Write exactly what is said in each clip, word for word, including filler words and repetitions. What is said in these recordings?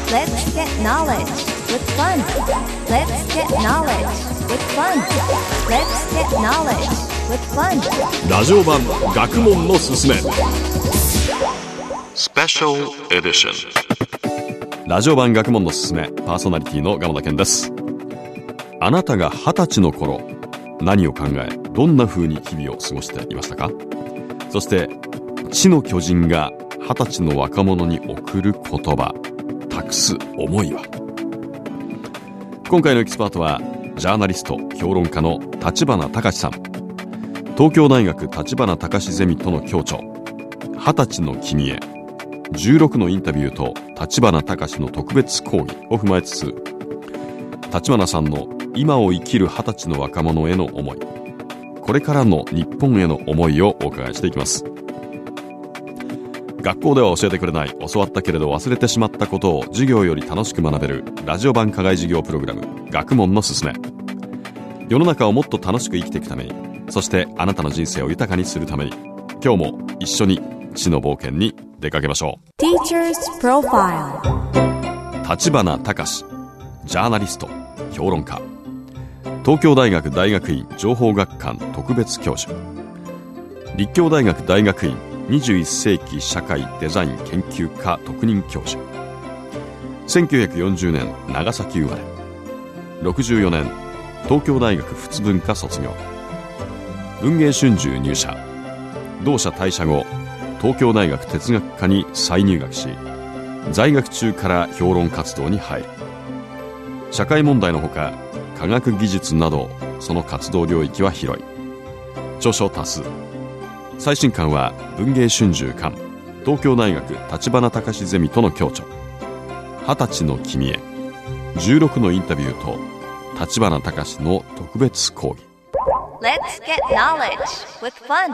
Let's get knowledge with fun. Let's get knowledge with fun. Let's get knowledge with fun. ラジオ版学問のすすめスペシャルエディション。ラジオ版学問のすすめ、パーソナリティの蒲田健です。あなたが二十歳の頃、何を考え、どんな風に日々を過ごしていましたか？そして知の巨人が二十歳の若者に送る言葉、託す思いは。今回のエキスパートはジャーナリスト評論家の立花隆さん。東京大学立花隆ゼミとの共著、二十歳の君へじゅうろくのインタビューと立花隆の特別講義を踏まえつつ、立花さんの今を生きる二十歳の若者への思い、これからの日本への思いをお伺いしていきます。学校では教えてくれない、教わったけれど忘れてしまったことを授業より楽しく学べるラジオ版課外授業プログラム、学問のすすめ。世の中をもっと楽しく生きていくために、そしてあなたの人生を豊かにするために、今日も一緒に知の冒険に出かけましょう。 Teacher's Profile。 立花隆、ジャーナリスト、評論家、東京大学大学院情報学館特別教授、立教大学大学院にじゅういっ世紀社会デザイン研究科特任教授。せんきゅうひゃくよんじゅうねん長崎生まれ、ろくじゅうよねん東京大学仏文科卒業、文藝春秋入社、同社退社後東京大学哲学科に再入学し、在学中から評論活動に入る。社会問題のほか科学技術など、その活動領域は広い。著書多数。最新刊は文藝春秋刊、東京大学立花隆ゼミとの共著、二十歳の君へじゅうろくのインタビューと立花隆の特別講義。 Let's get knowledge with fun。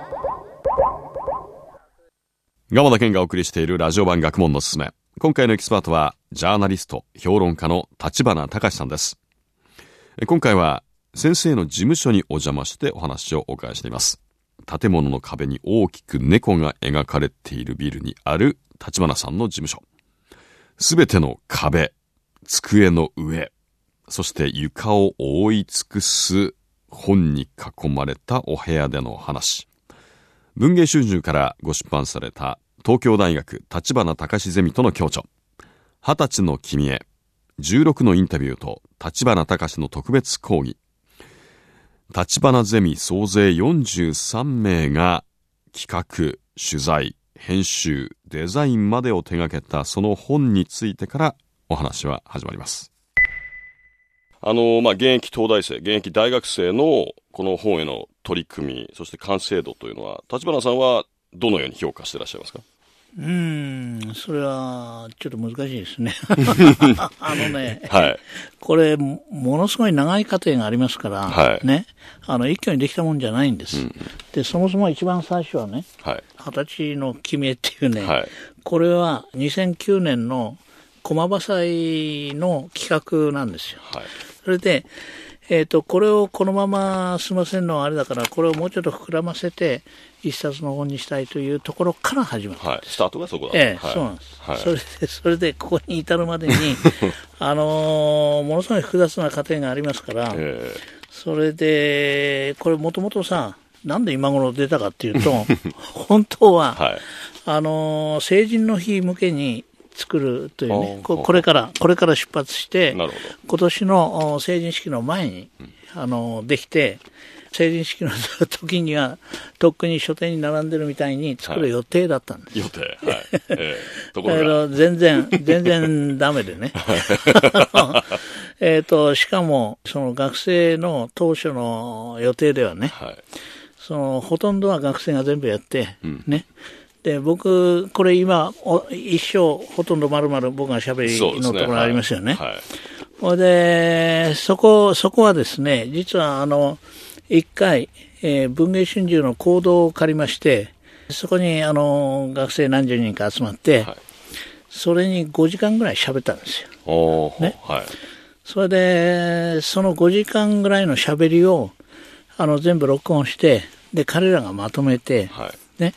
蒲田健がお送りしているラジオ版学問のすすめ。今回のエキスパートはジャーナリスト評論家の立花隆さんです。今回は先生の事務所にお邪魔してお話をお伺いしています。建物の壁に大きく猫が描かれているビルにある立花さんの事務所。すべての壁、机の上、そして床を覆い尽くす本に囲まれたお部屋での話。文藝春秋からご出版された東京大学立花隆ゼミとの共著、二十歳の君へじゅうろくのインタビューと立花隆の特別講義。立花ゼミ総勢よんじゅうさんめいが企画、取材、編集、デザインまでを手掛けたその本についてからお話は始まります。あの、まあ、現役東大生、現役大学生のこの本への取り組み、そして完成度というのは、立花さんはどのように評価していらっしゃいますか？ うーん、それはちょっと難しいですね。あのね、はい、これものすごい長い過程がありますから、はい、ね、あの一挙にできたもんじゃないんです。うん、で、そもそも一番最初はね、はい、二十歳の君へっていうね、はい、これはにせんきゅうねんの駒場祭の企画なんですよ。はい、それで。えっと、これをこのまま済ませるのはあれだから、これをもうちょっと膨らませて、一冊の本にしたいというところから始まったんです。はい、 スタートがそこだ。 ええ、 はい、 そうなんです。はい、それで、それで、ここに至るまでに、あのー、ものすごい複雑な過程がありますから、えー、それで、これもともとさ、なんで今頃出たかっていうと、本当は、はい、あのー、成人の日向けに、作るというね、これからこれから出発して今年の成人式の前に、うん、あのできて、成人式の時にはとっくに書店に並んでるみたいに作る予定だったんです。 はい、予定、はい、えー、ところがだから全然全然ダメでね。えっとしかもその学生の当初の予定ではね、はい、そのほとんどは学生が全部やって、うん、ね。で、僕、これ今、一生ほとんど丸々僕が喋りのところありますよね。はいはい、それで、そこ、そこはですね、実はあの、一回、えー、文藝春秋の講堂を借りまして、そこにあの、学生何十人か集まって、はい、それにごじかんぐらい喋ったんですよ。おー、ね。はい。それで、そのごじかんぐらいの喋りを、あの、全部録音して、で、彼らがまとめて、はい、ね。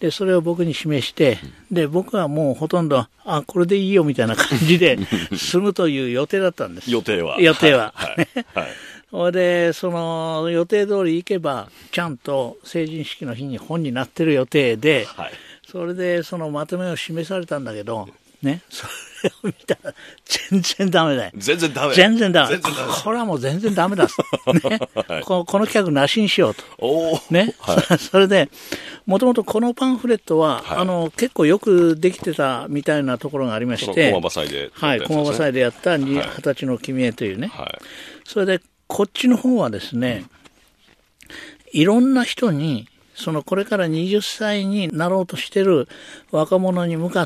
で、それを僕に示して、で、僕はもうほとんど、あ、これでいいよみたいな感じで済むという予定だったんです。 予定は。 予定は。 はい。はい。 それで、その予定通り行けば、ちゃんと成人式の日に本になってる予定で、はい、それでそのまとめを示されたんだけど、ね、それを見たら全然ダメだよ。 全然ダメ。 全然ダメ。これはもう全然ダメだ。ね、はい、こ, この企画なしにしようと。 おね、はい、それで、もともとこのパンフレットは、はい、あの結構よくできてたみたいなところがありまして、 駒場祭で、 はい、駒場祭でやった二十歳の君へというね、はい、それでこっちの方はですね、うん、いろんな人にそのこれからはたちになろうとしている若者に向かって、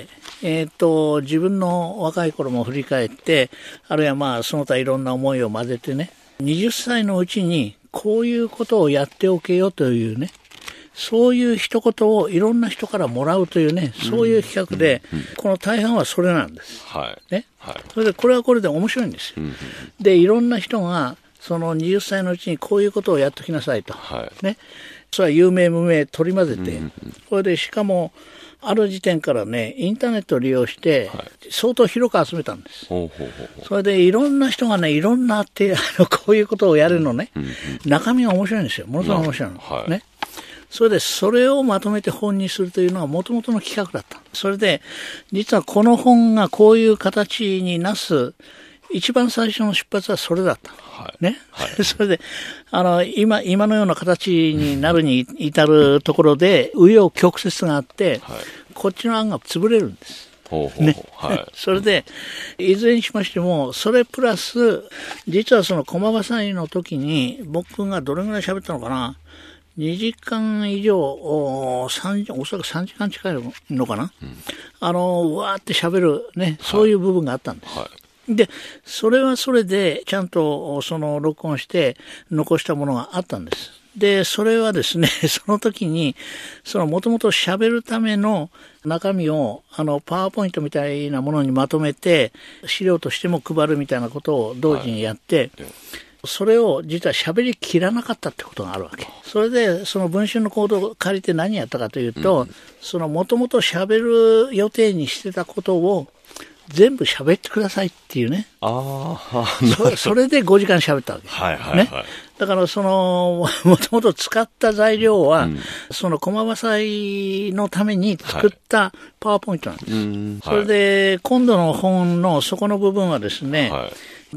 えーと、自分の若い頃も振り返って、あるいはまあその他いろんな思いを混ぜてね、はたちのうちにこういうことをやっておけよというね、そういう一言をいろんな人からもらうというね、そういう企画で、うんうん、この大半はそれなんです。 はい。 ね。 はい。 それでこれはこれで面白いんですよ。うんうん、で、いろんな人がそのはたちのうちにこういうことをやっておきなさいと。はい。ね。それは有名無名取り混ぜて、うんうん、これでしかもある時点からね、インターネットを利用して相当広く集めたんです。はい、それでいろんな人がね、いろんなってあのこういうことをやるのね、うんうん、中身が面白いんですよ。ものすごく面白いの、はい、ね。それでそれをまとめて本にするというのがもともとの企画だった。それで実はこの本がこういう形になす一番最初の出発はそれだった。はい、ね。はい、それで、あの、今、今のような形になるに至るところで、紆余曲折があって、はい、こっちの案が潰れるんです。 ほうほうね。 はい、 それで、いずれにしましても、それプラス、実はその駒場祭の時に、僕がどれぐらい喋ったのかな、にじかん以上、お, さんおそらくさんじかん近いのかな、うん、あの、わーって喋るね、そういう部分があったんです。はいはい、で、それはそれで、ちゃんとその録音して残したものがあったんです。で、それはですね、その時に、そのもともと喋るための中身を、あの、パワーポイントみたいなものにまとめて、資料としても配るみたいなことを同時にやって、はい、それを実は喋りきらなかったってことがあるわけ。それで、その文春のコードを借りて何やったかというと、うん、そのもともと喋る予定にしてたことを、全部喋ってくださいっていうね。 あそ, それでごじかん喋ったわけ。 はいはいはい。ね、 だからその、もともと使った材料は、うん、その駒場祭のために作ったパワーポイントなんです。はい、うんそれで、今度の本の底の部分はですね、はい、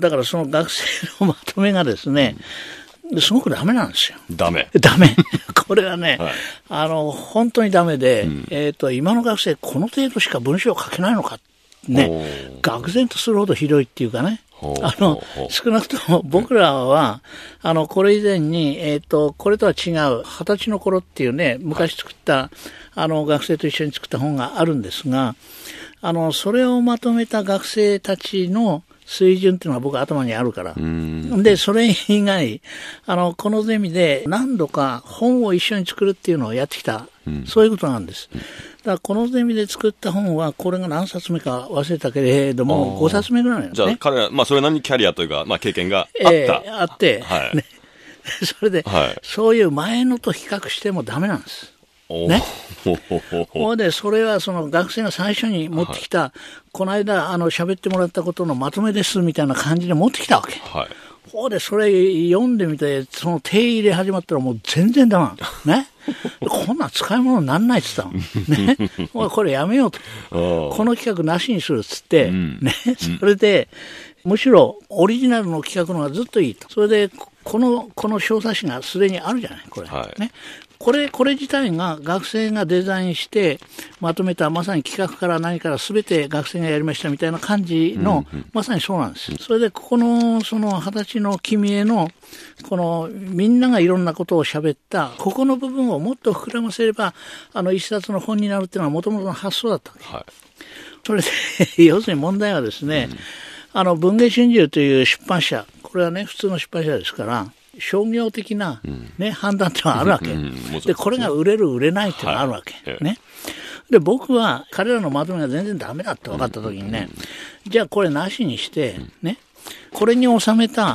だからその学生のまとめがですね、うんすごくダメなんですよ。 ダメ。 ダメ。これはね、はい、あの、本当にダメで、うん、えっと、今の学生この程度しか文章を書けないのか。ね、愕然とするほどひどいっていうかね。あの、少なくとも僕らは、あの、これ以前に、えっと、これとは違う、二十歳の頃っていうね、昔作った、あの、学生と一緒に作った本があるんですが、あの、それをまとめた学生たちの水準っていうのが僕は頭にあるから。で、それ以外、あの、このゼミで何度か本を一緒に作るっていうのをやってきた。うん、そういうことなんです。だからこのゼミで作った本は、これが何冊目か忘れたけれども、ごさつめぐらいなんですね。 じゃあ彼ら、まあそれなりにキャリアというか、まあ経験があった。 えー、あって、はいね、それで、はい、そういう前のと比較してもダメなんです。ね。ほで、それはその学生が最初に持ってきた、はい、この間、あの、喋ってもらったことのまとめですみたいな感じで持ってきたわけ。はい。ほで、それ読んでみて、その手入れ始まったらもう全然ダメなんだ。ね。こんなん使い物にならないって言ったの。ね。これやめようと。この企画なしにするっつって、うん、ね。それで、むしろオリジナルの企画の方がずっといいと。それで、この、この小冊子がすでにあるじゃない、これ。はい、ね。これ、これ自体が学生がデザインしてまとめたまさに企画から何から全て学生がやりましたみたいな感じの、うんうん、まさにそうなんです。それでここのその二十歳の君へのこのみんながいろんなことを喋ったここの部分をもっと膨らませればあの一冊の本になるっていうのはもともとの発想だったわけ。はい、それで要するに問題はですね、うん、あの文藝春秋という出版社、これはね普通の出版社ですから。商業的な、ねうん、判断ってのはあるわけ、うんうん、でこれが売れる売れないっていうのがあるわけ、はい、ね。で僕は彼らのまとめが全然ダメだって分かった時にね、うん、じゃあこれなしにして、ね、これに収めた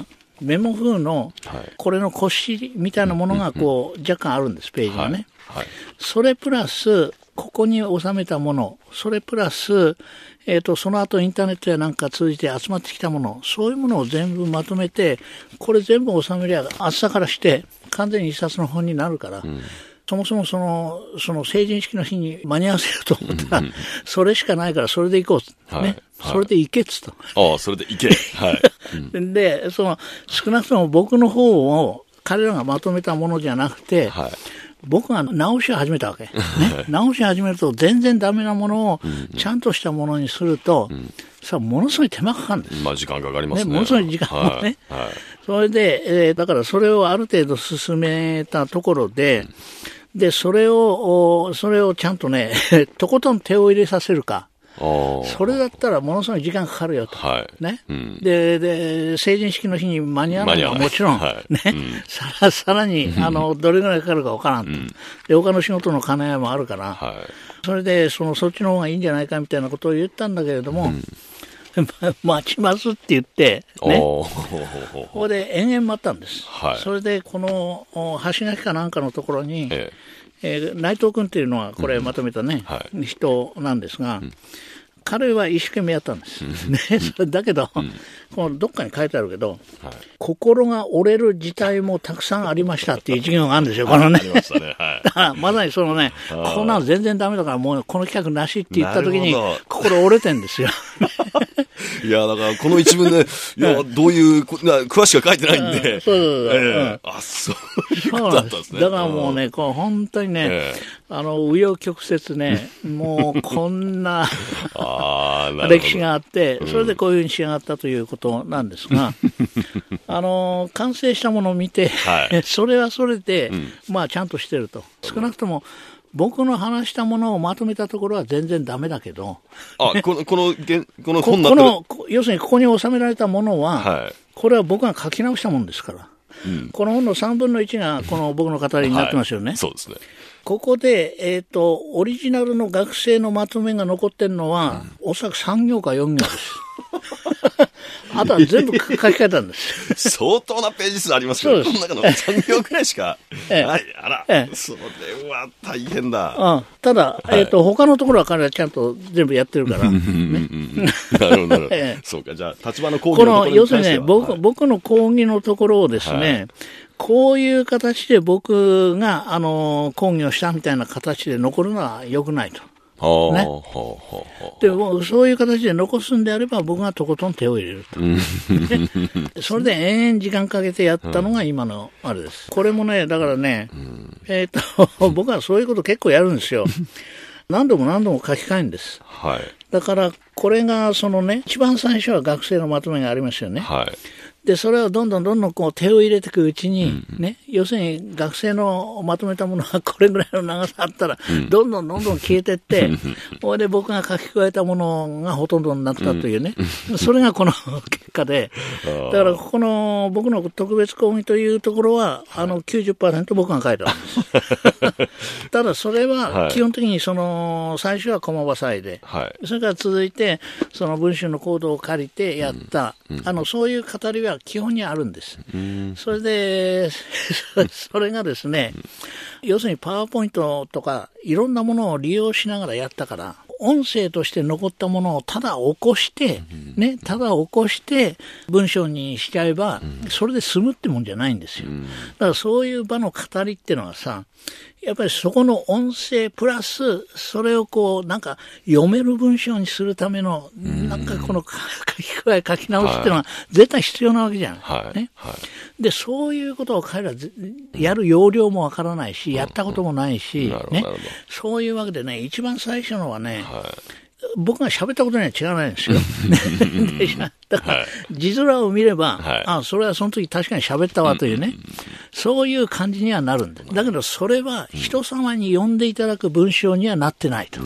メモ風のこれの腰みたいなものがこう若干あるんです、ページがね。 はいはい、 それプラス、ここに収めたもの、それプラス、えっと、その後インターネットやなんか通じて集まってきたもの、そういうものを全部まとめて、これ全部収めりゃ厚さからして完全に一冊の本になるから、うん、そもそもその、その成人式の日に間に合わせると思ったら、うん、それしかないからそれで行こう、はい、ね。はい、それで行けっつった。 ああ、それで行け。はい。 うん、で、その、少なくとも僕の方を彼らがまとめたものじゃなくて、はい、僕が直しを始めたわけ。ね、直しを始めると全然ダメなものをちゃんとしたものにすると、うん、さあものすごい手間かかるんです。 まあ時間かかりますね。 ね、ものすごい時間もね。はいはい、それで、えー、だからそれをある程度進めたところで、うん、で、それを、それをちゃんとね、とことん手を入れさせるか。それだったらものすごい時間かかるよと、はいねうん、でで成人式の日に間に合うのはもちろん、はいねうん、さらさらにあのどれぐらいかかるかわからんと、うん、で他の仕事の兼ね合いもあるから、はい、それでそのそっちの方がいいんじゃないかみたいなことを言ったんだけれども、うん、待ちますって言ってね、ここで延々待ったんです、はい、それでこの橋垣かなんかのところに、えええー、内藤君っていうのはこれまとめたね、うんはい、人なんですが、うん、彼は一生懸命やったんです、うんね、だけど、うん、このどっかに書いてあるけど、はい、心が折れる事態もたくさんありましたっていう授業があるんですよ、このね。ありましたね、はい、だからまさにそのね、こんなの全然ダメだからもうこの企画なしって言った時に心折れてんですよ。 いや、だからこの一文で、いや、どういう、詳しくは書いてないんで。そうそうそう。えー、あ、そういうことだったんですね。 だからもうね、こう本当にね、えー、あの、紆余曲折ね、もうこんな歴史があって、それでこういうふうに仕上がったということなんですが、あの、完成したものを見て、はい、それはそれで、うん、まあちゃんとしてると。少なくとも、僕の話したものをまとめたところは全然ダメだけど。 あ、この、この、この本のこの、 要するにここに収められたものは、はい、これは僕が書き直したものですから。うん、この本のさんぶんのいちがこの僕の語りになってますよね。はい、 そうですね。 ここで、えっと、オリジナルの学生のまとめが残ってるのは、うん、おそらくさん行かよん行です。あとは全部書き換えたんです。 相当なページ数ありますけど、この中のさん行くらいしか。ええ、はい、あら、ええ、それは大変だ。 うん、ただ、はい、えっと、他のところは彼はちゃんと全部やってるから。ね、 なるほど、なるほど。ええ、そうか、じゃあ、立場の講義のところに関しては。この、 要するにね、僕、はい、僕の講義のところをですね、はい、こういう形で僕が、あの、講義をしたみたいな形で残るのは良くないと。ね、でもそういう形で残すんであれば僕がとことん手を入れると、ね、それで延々時間かけてやったのが今のあれです。これもね、だからね、えー、と僕はそういうこと結構やるんですよ。何度も何度も書き換えるんです、はい、だからこれがそのね、一番最初は学生のまとめがありますよね、はい、でそれをどんどんどんどんこう手を入れていくうちに、うん、ね、要するに学生のまとめたものはこれぐらいの長さあったら、うん、どんどんどんどん消えていって、それで僕が書き加えたものがほとんどになったというね、うん、それがこの結果で、だからここの僕の特別講義というところはあの きゅうじゅっパーセント 僕が書いたんです。ただそれは基本的にその最初は駒場祭で、はい、それから続いてその文春のコードを借りてやった、うんうん、あのそういう語りは基本にあるんです。うん、それでそれがですね、うん、要するにパワーポイントとかいろんなものを利用しながらやったから、音声として残ったものをただ起こして、うん、ね、ただ起こして文章にしちゃえば、うん、それで済むってもんじゃないんですよ。うん、だからそういう場の語りっていうのはさ、やっぱりそこの音声プラスそれをこうなんか読める文章にするためのなんかこの書き加え書き直しっていうのは絶対必要なわけじゃん、はいねはい、でそういうことを彼らやる要領もわからないし、やったこともないし、うんね、そういうわけでね、一番最初のはね、はい、僕が喋ったことには違わないんですよ。だから、字面を見れば、はい、あ、それはその時確かに喋ったわというね、うんうんうん、そういう感じにはなるんだ。だけど、それは人様に読んでいただく文章にはなってないと。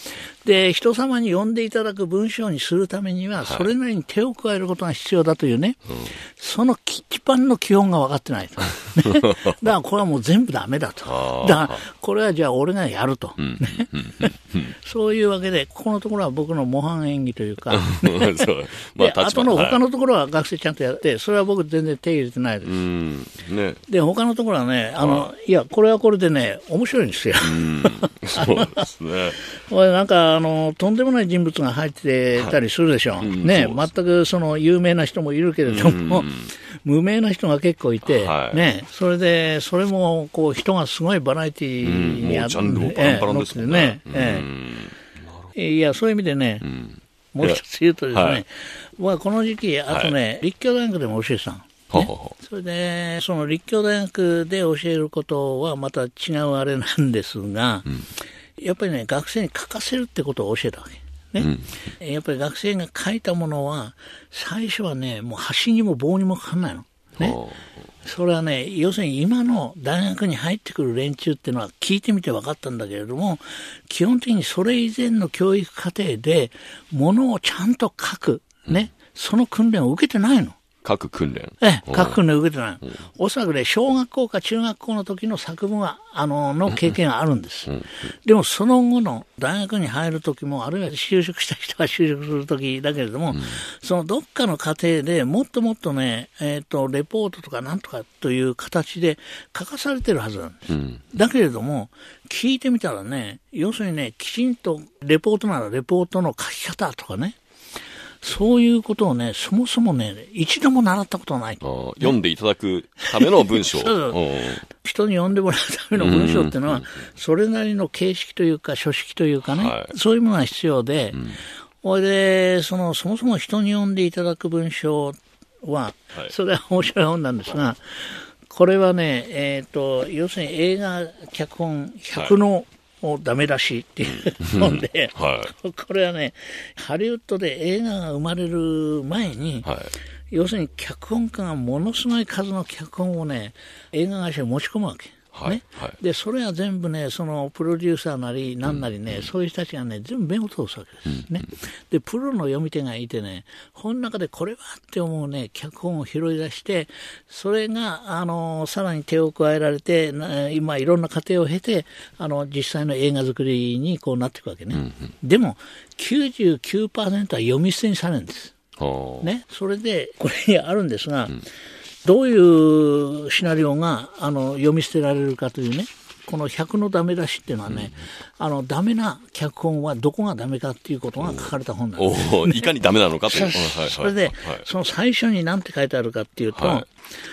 で、人様に読んでいただく文章にするためには、それなりに手を加えることが必要だというね、はい、その一番の基本が分かってないと。ね、だからこれはもう全部ダメだと。だからこれはじゃあ俺がやると。ね、そういうわけで、ここのところは僕の模範演技というか、ね、まあ、であとの他のところは学生ちゃんとやって、それは僕全然手入れてないです。うんね、で、他のところはね、あの、いや、これはこれでね、面白いんですよ。うんそうですね。なんか、あの、とんでもない人物が入ってたりするでしょ。はい、ね、うん、全くその有名な人もいるけれども、うん、無名な人が結構いて、はい、ね、それで、それも、こう、人がすごいバラエティーにあって、ね、ええ、いや、そういう意味でね、うん、もう一つ言うとですね、はい、まあ、この時期、あとね、はい、立教大学でも教えてたの。ね、それで、その立教大学で教えることはまた違うあれなんですが、うん、やっぱりね、学生に書かせるってことを教えたわけ。ね。うん、やっぱり学生が書いたものは、最初はね、もう端にも棒にもかかんないの。ね。それはね、要するに今の大学に入ってくる連中っていうのは聞いてみて分かったんだけれども、基本的にそれ以前の教育課程で、ものをちゃんと書く、ね、その訓練を受けてないの。 書く訓練。 ええ、書く訓練を受けてない。うん、おそらくね、小学校か中学校の時の作文は、あの、の経験があるんです。うんうん、でも、その後の大学に入る時も、あるいは就職した人が就職する時だけれども、うん、そのどっかの過程でもっともっとね、えっと、レポートとかなんとかという形で書かされてるはずなんです。うん、だけれども、聞いてみたらね、要するにね、きちんとレポートならレポートの書き方とかね、そういうことをね、そもそもね、一度も習ったことはない。 あ、読んでいただくための文章。そう人に読んでもらうための文章っていうのは、それなりの形式というか、書式というかね、はい、そういうものが必要で、うん、それで、その、そもそも人に読んでいただく文章は、はい、それは面白い本なんですが、これはね、えっと、要するに映画、脚本ひゃくの、はいをダメ出しっていうので、うんはい、これはね、ハリウッドで映画が生まれる前に、はい、要するに脚本家がものすごい数の脚本をね、映画会社に持ち込むわけ。はいねはい、でそれは全部ね、そのプロデューサーなりなんなりね、うん、そういう人たちがね、全部目を通すわけです、ね、でプロの読み手がいてね、この中でこれはって思うね、脚本を拾い出して、それがあのさらに手を加えられて、今いろんな過程を経て、あの実際の映画作りにこうなっていくわけね、うんうん、でも きゅうじゅうきゅうパーセント は読み捨てにされるんです、ね、それでこれにあるんですが、うんどういうシナリオがあの読み捨てられるかというね、このひゃくのダメ出しっていうのはね、うん、あのダメな脚本はどこがダメかっていうことが書かれた本なんです、 ね、いかにダメなのかという。 それで、はい、その最初に何て書いてあるかっていうと、はい、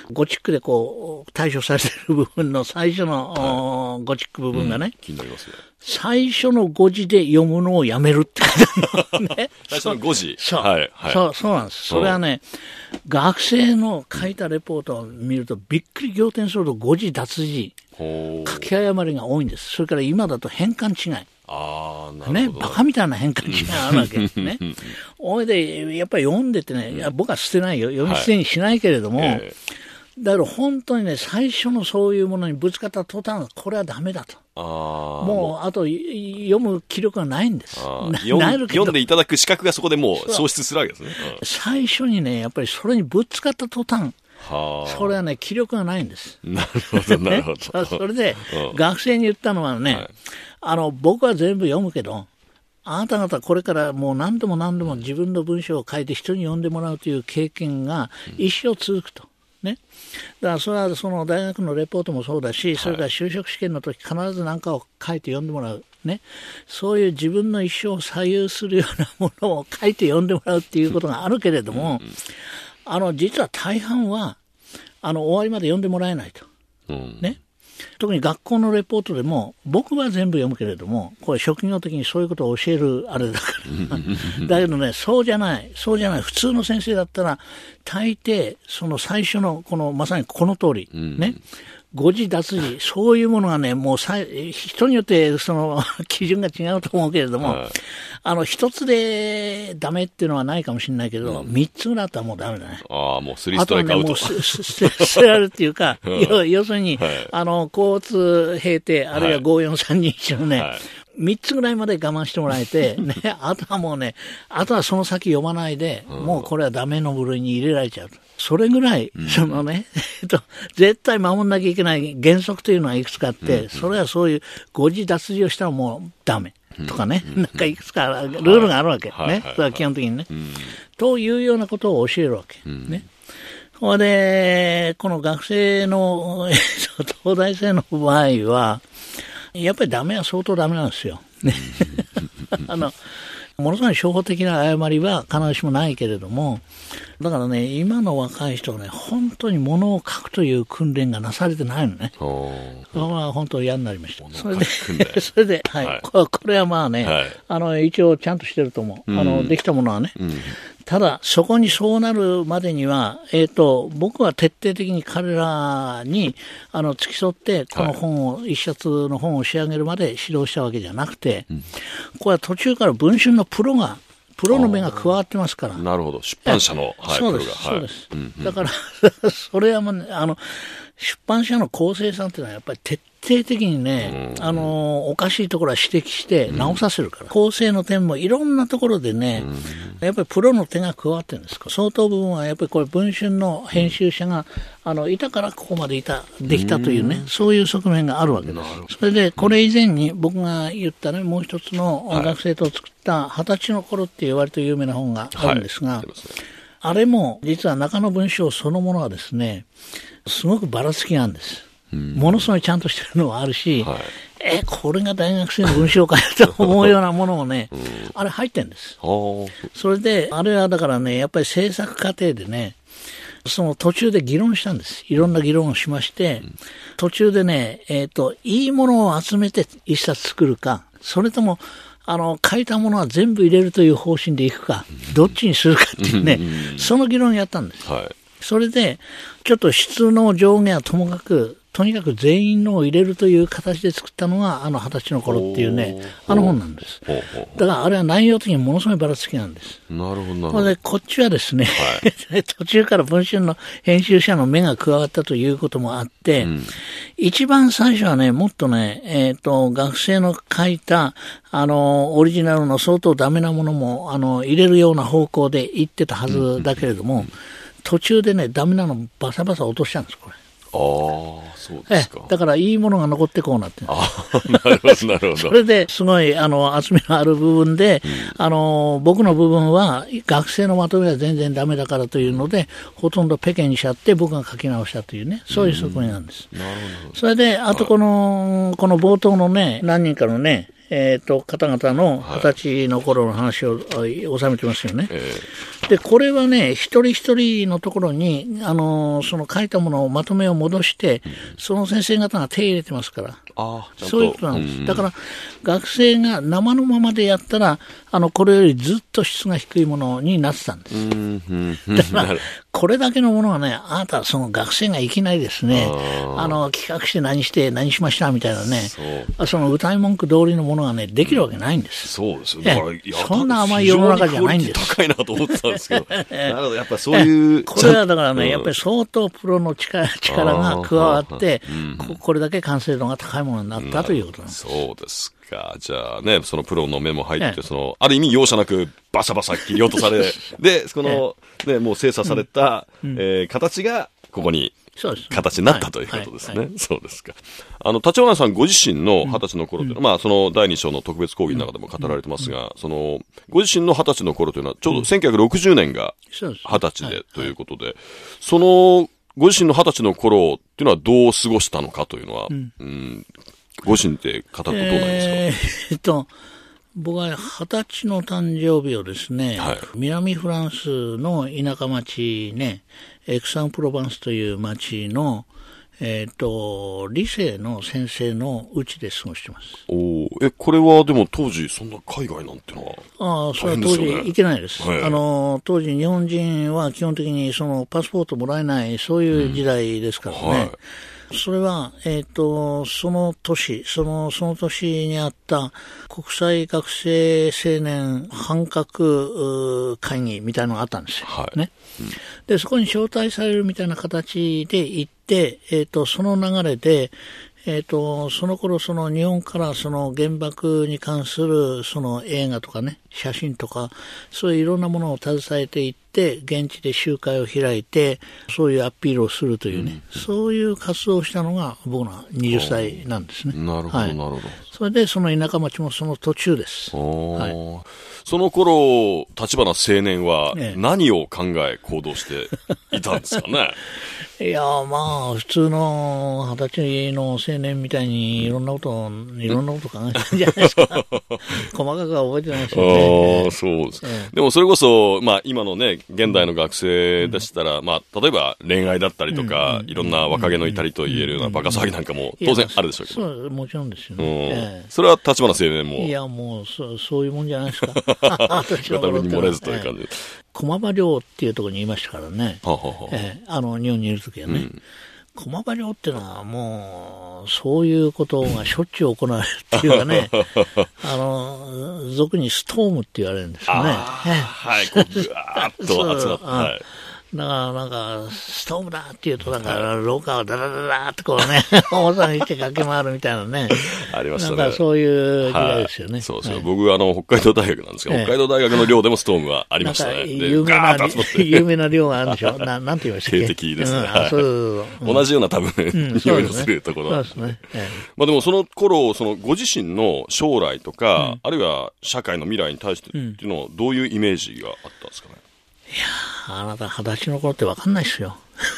ゴチックでこう対処されている部分の最初の、はい、ゴチック部分がね、うん、 気になりますね。 最初のごじで読むのをやめるって書いてあるのね。 最初のごじ。 そう、はいはい、そう、そうなんです。それはね、学生の書いたレポートを見るとびっくり仰天すると誤字脱字、書き誤りが多いんです。それから今だと変換違い。 ああ、なるほど。 ね、バカみたいな変換違いがあるわけですね。おいで、やっぱり読んでてね、いや僕は捨てないよ。読み捨てにしないけれども、はいえーだから本当にね、最初のそういうものにぶつかった途端、これはダメだと。あもう、あと、読む気力がないんです。 読ん、読んでいただく資格がそこでもう喪失するわけですね。うん、 最初にね、やっぱりそれにぶつかった途端、はそれはね、気力がないんです。 なるほど、なるほど。 それで、うん、学生に言ったのはね、はい、あの、僕は全部読むけど、あなた方これからもう何度も何度も自分の文章を書いて人に読んでもらうという経験が一生続くと。ね、だからそれはその大学のレポートもそうだし、それから就職試験の時必ず何かを書いて読んでもらう、ね、そういう自分の一生を左右するようなものを書いて読んでもらうっていうことがあるけれども、あの実は大半はあの終わりまで読んでもらえないと、ね、特に学校のレポートでも僕は全部読むけれども、これ職業的にそういうことを教えるあれだからだけどね、そうじゃないそうじゃない普通の先生だったら大抵その最初のこのまさにこの通り、うん、ね、誤字脱字そういうものがね、もうさ人によってその基準が違うと思うけれども、はい、あの一つでダメっていうのはないかもしれないけど、三、うん、つぐらいあったらもうダメだね。 ああ、もうスリーストライクアウト。 あとはね、もう捨てられるっていうか、うん、要するに、はい、あの交通閉廷あるいはごよんさんにいちのね、はい、 みっつぐらいまで我慢してもらえて、ね、あとはもうね、あとはその先読まないで、うん、もうこれはダメの部類に入れられちゃう。それぐらい、うん、そのね、えっと、絶対守んなきゃいけない原則というのはいくつかあって、うん、それはそういう誤字脱字をしたらもうダメ。とかね、うん、なんかいくつかルールがあるわけ、はい、ね、はい、それは基本的にね、うん、というようなことを教えるわけ、うん、ね。それで、この学生の東大生の場合は、やっぱりダメは相当ダメなんですよ。ね、あのものすごい初歩的な誤りは必ずしもないけれども、だからね、今の若い人はね、本当に物を書くという訓練がなされてないのね。それは本当嫌になりました。それで、それで、はい、はい、これはまあね、はい、あの、一応ちゃんとしてると思う。うん、あの、できたものはね。うん、ただ、そこにそうなるまでには、えっと、僕は徹底的に彼らに、あの、付き添って、この本を、はい、一冊の本を仕上げるまで指導したわけじゃなくて、うん、これは途中から文春のプロが、プロの目が加わってますから。 なるほど。出版社の、はい、 そうです、 プロが。 そうです。はい、うんうん、だから、それはもう、ね、あの、出版社の構成さんっていうのはやっぱり徹底的にね、あの、おかしいところは指摘して直させるから。うん、構成の点もいろんなところでね、うん、やっぱりプロの手が加わってるんですか。相当部分はやっぱりこれ文春の編集者が、あの、いたからここまでいた、できたというね、うん、そういう側面があるわけです。それで、これ以前に僕が言ったね、もう一つの学生と作った二十歳の頃っていう割と有名な本があるんですが、はい、あれも実は中野文章そのものはですね、すごくばらつきなんです。うん、ものすごいちゃんとしてるのはあるし、はい、え、これが大学生の文章かよと思うようなものもね、うん、あれ入ってるんです。それで、あれはだからね、やっぱり制作過程でね、その途中で議論したんです。いろんな議論をしまして、うん、途中でね、えっと、いいものを集めて一冊作るか、それとも、あの、書いたものは全部入れるという方針でいくか、どっちにするかっていうね、その議論をやったんです。はい、それで、ちょっと質の上下はともかく、とにかく全員のを入れるという形で作ったのが、あの二十歳の頃っていうね、あの本なんです。だからあれは内容的にものすごいばらつきなんです。 なるほど、なるほど。 それで、こっちはですね、はい、途中から文春の編集者の目が加わったということもあって、うん、一番最初はね、もっとね、えっと、学生の書いた、あの、オリジナルの相当ダメなものも、あの、入れるような方向で言ってたはずだけれども、うんうんうん、途中でね、ダメなのバサバサ落としたんです、これ。 ああ、そうですか。 だからいいものが残ってこうなってる。 ああ、なるほど、なるほど。 それですごい、あの、厚みのある部分で、うん、あの、僕の部分は学生のまとめは全然ダメだからというので、ほとんどペケにしちゃって僕が書き直したというね、そういう側面なんです。うん、なるほど。それで、あとこの、はい、この冒頭のね、何人かのね、えっと、方々の二十歳の頃の話を収めてますよね。はい、で、これはね、一人一人のところに、あの、その書いたものをまとめを戻して、うん、その先生方が手を入れてますから。 ああ、 そういうことなんです。うん、だから、学生が生のままでやったら、あの、これよりずっと質が低いものになってたんです。うん、だから、これだけのものはね、あなた、その学生がいきなりですね、あ, あの、企画して何して何しましたみたいなね、そ, その歌い文句通りのものがね、できるわけないんです。 そうですよ。だから、 そんな甘い世の中じゃないんです。 高いなと思ってたんですけど。なるほど、やっぱそういう。 これはだからね、うん、やっぱり相当プロの力、力が加わって、うん、これだけ完成度が高いものになったということなんです。 そうですか。じゃあね、そのプロの目も入って、その、ある意味容赦なくバサバサ切り落とされ、で、この、ね、もう精査された、うん、えー、形が、ここに、形になったということですね。はいはい、そうですか。あの、立花さんご自身の二十歳の頃というのは、うん、まあ、そのだいに章の特別講義の中でも語られてますが、うん、その、ご自身の二十歳の頃というのは、ちょうどせんきゅうひゃくろくじゅうねんが二十歳でということで、はいはい、その、ご自身の二十歳の頃っていうのはどう過ごしたのかというのは、うんうん、ご自身で語るとどうなりますか？ えー、っと、僕は二十歳の誕生日をですね、はい、南フランスの田舎町ね、エクサンプロバンスという町の、えっと、理性の先生のうちで過ごしてます。 おえ、これはでも当時そんな海外なんてのは、 ああ、それは当時行けないです。はい、あの、当時日本人は基本的にそのパスポートもらえない、そういう時代ですからね。うん、はい、それは、えっと、その年、その、その年にあった国際学生青年反核会議みたいなのがあったんですよ。はい、ね。うん、で、そこに招待されるみたいな形で行って、えっと、その流れで、 えっと、その頃、その日本からその原爆に関するその映画とかね、写真とか、そういういろんなものを携えていって、現地で集会を開いて、そういうアピールをするというね、うん、そういう活動をしたのが僕のはたちなんですね。 なるほど、はい、なるほど。 それで、その田舎町もその途中です。はい、 その頃、立花青年は何を考え行動していたんですかね。 いやまあ普通の二十歳の青年みたいにいろんなこといろんなこと考えてるんじゃないですか。細かくは覚えてないですよね。 ああそうです、ええ、でもそれこそまあ今のね現代の学生でしたら、うん、まあ例えば恋愛だったりとか、うん、いろんな若気の至りと言えるようなバカ騒ぎなんかも当然あるでしょうけど。 そうもちろんですよね。ええ、 それは立花青年も。 いやもう そ, そういうもんじゃないですか。 私の頃に漏れずという感じで。ええ駒場寮っていうところにいましたからね。 はははえー、あの日本にいるときはね、うん、駒場寮っていうのはもうそういうことがしょっちゅう行われるっていうかね、あの俗にストームって言われるんですよね。 はい、こうぐわーっと集まって。はいだからなんかストームだっていうとなんか廊下をダラダラってこうね大騒ぎして駆け回るみたいなねありましたね。 なんかそういう時代ですよね。はい、 そうそう、はい、僕あの北海道大学なんですけど、ええ、北海道大学の寮でもストームはありましたね。 有名な有名な寮があるんでしょ。ななんて言いましたっけ。 警笛ですね。うんはい、そうそう、 同じような多分、うん、匂いのするところ。 そうですね。ええ、 まあでもその頃そのご自身の将来とか、うん、あるいは社会の未来に対してっていうのはどういうイメージがあったんですかね。 いやー、あなた二十歳の頃って分かんないですよ。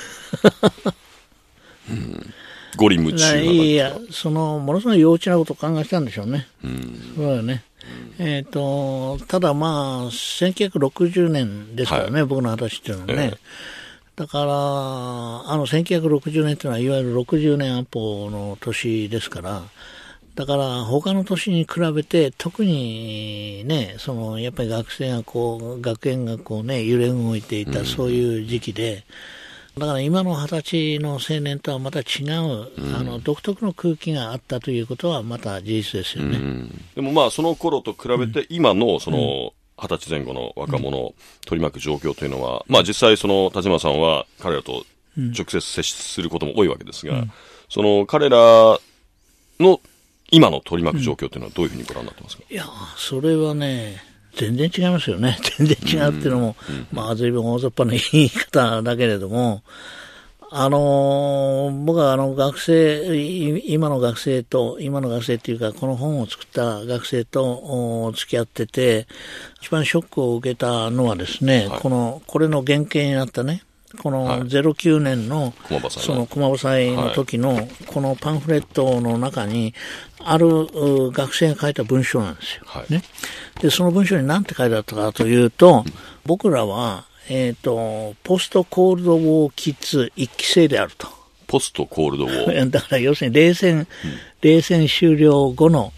うん、五輪夢中な感じ。 いや、そのものすごい幼稚なことを考えてたんでしょうね。うん、そうだよね。うん、えっ、ー、とただまあせんきゅうひゃくろくじゅうねんですからね、はい、僕の二十歳っていうのはね。えーだからあのせんきゅうひゃくろくじゅうねんというのはいわゆるろくじゅうねん安保の年ですから。だから他の年に比べて特にね、そのやっぱり学生がこう学園がこうね揺れ動いていたそういう時期で、だから今の二十歳の青年とはまた違う、うん、あの独特の空気があったということはまた事実ですよね。うん、 でもまあその頃と比べて今のその二十歳前後の若者を取り巻く状況というのは、うん、まあ実際その立花さんは彼らと直接接することも多いわけですが、うん、その彼らの今の取り巻く状況というのはどういうふうにご覧になってますか。 いや、それはね、全然違いますよね。全然違うっていうのも、うんうん、まあ、随分大雑把な言い方だけれども、あのー、僕はあの学生、今の学生と、今の学生っていうか、この本を作った学生と付き合ってて、一番ショックを受けたのはですね、はい、この、これの原型になったね、このゼロきゅうねんのその駒場祭の時のこのパンフレットの中にある学生が書いた文章なんですよ、はいね、でその文章に何て書いてあったかというと、うん、僕らは、えーと、ポストコールドウォーキッズ一期生であると。 ポストコールドウォーだから要するに冷戦、うん、冷戦終了後の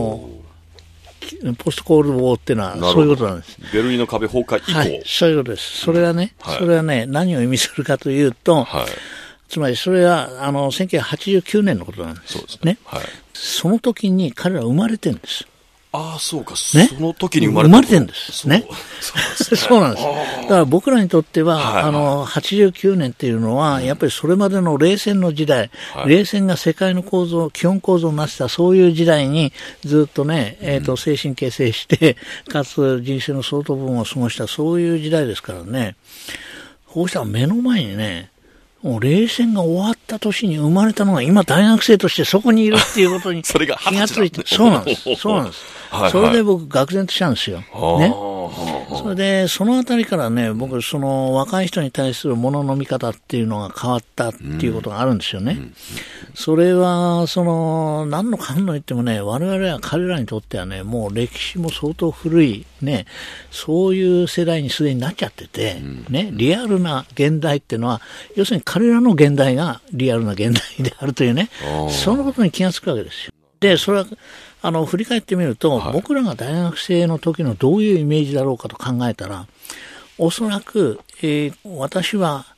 ポストコールドウォーっていうのはそういうことなんです。 ベルリンの壁崩壊以降、 はい、そういうことです。それはね、うんはい、それはね、何を意味するかというと、はい、つまりそれはあのせんきゅうひゃくはちじゅうきゅうねんのことなんです。 そうですね。 ねはい、その時に彼らは生まれてるんです。 ああ、そうか、ね、その時に生まれてる。生まれてるんですね。そう、そうなんです。だから僕らにとっては、はい、あの、はちじゅうきゅうねんっていうのは、うん、やっぱりそれまでの冷戦の時代、はい、冷戦が世界の構造、基本構造になってた、そういう時代にずっとね、えっと、精神形成して、かつ人生の相当分を過ごした、そういう時代ですからね。こうしたら目の前にね、もう冷戦が終わった年に生まれたのが今大学生としてそこにいるっていうことに気がついて、そうなんです。そうなんです。はいはい、それで僕愕然としたんですよ。ね。それでそのあたりからね、僕その若い人に対するものの見方っていうのが変わったっていうことがあるんですよね。うんうん、それはその何のかんの言ってもね、我々は彼らにとってはね、もう歴史も相当古いね、そういう世代にすでになっちゃってて、うん、ね、リアルな現代っていうのは要するに彼らの現代がリアルな現代であるというね、そのことに気がつくわけですよ。で、それはあの振り返ってみると、はい、僕らが大学生の時のどういうイメージだろうかと考えたら、おそらく、えー、私は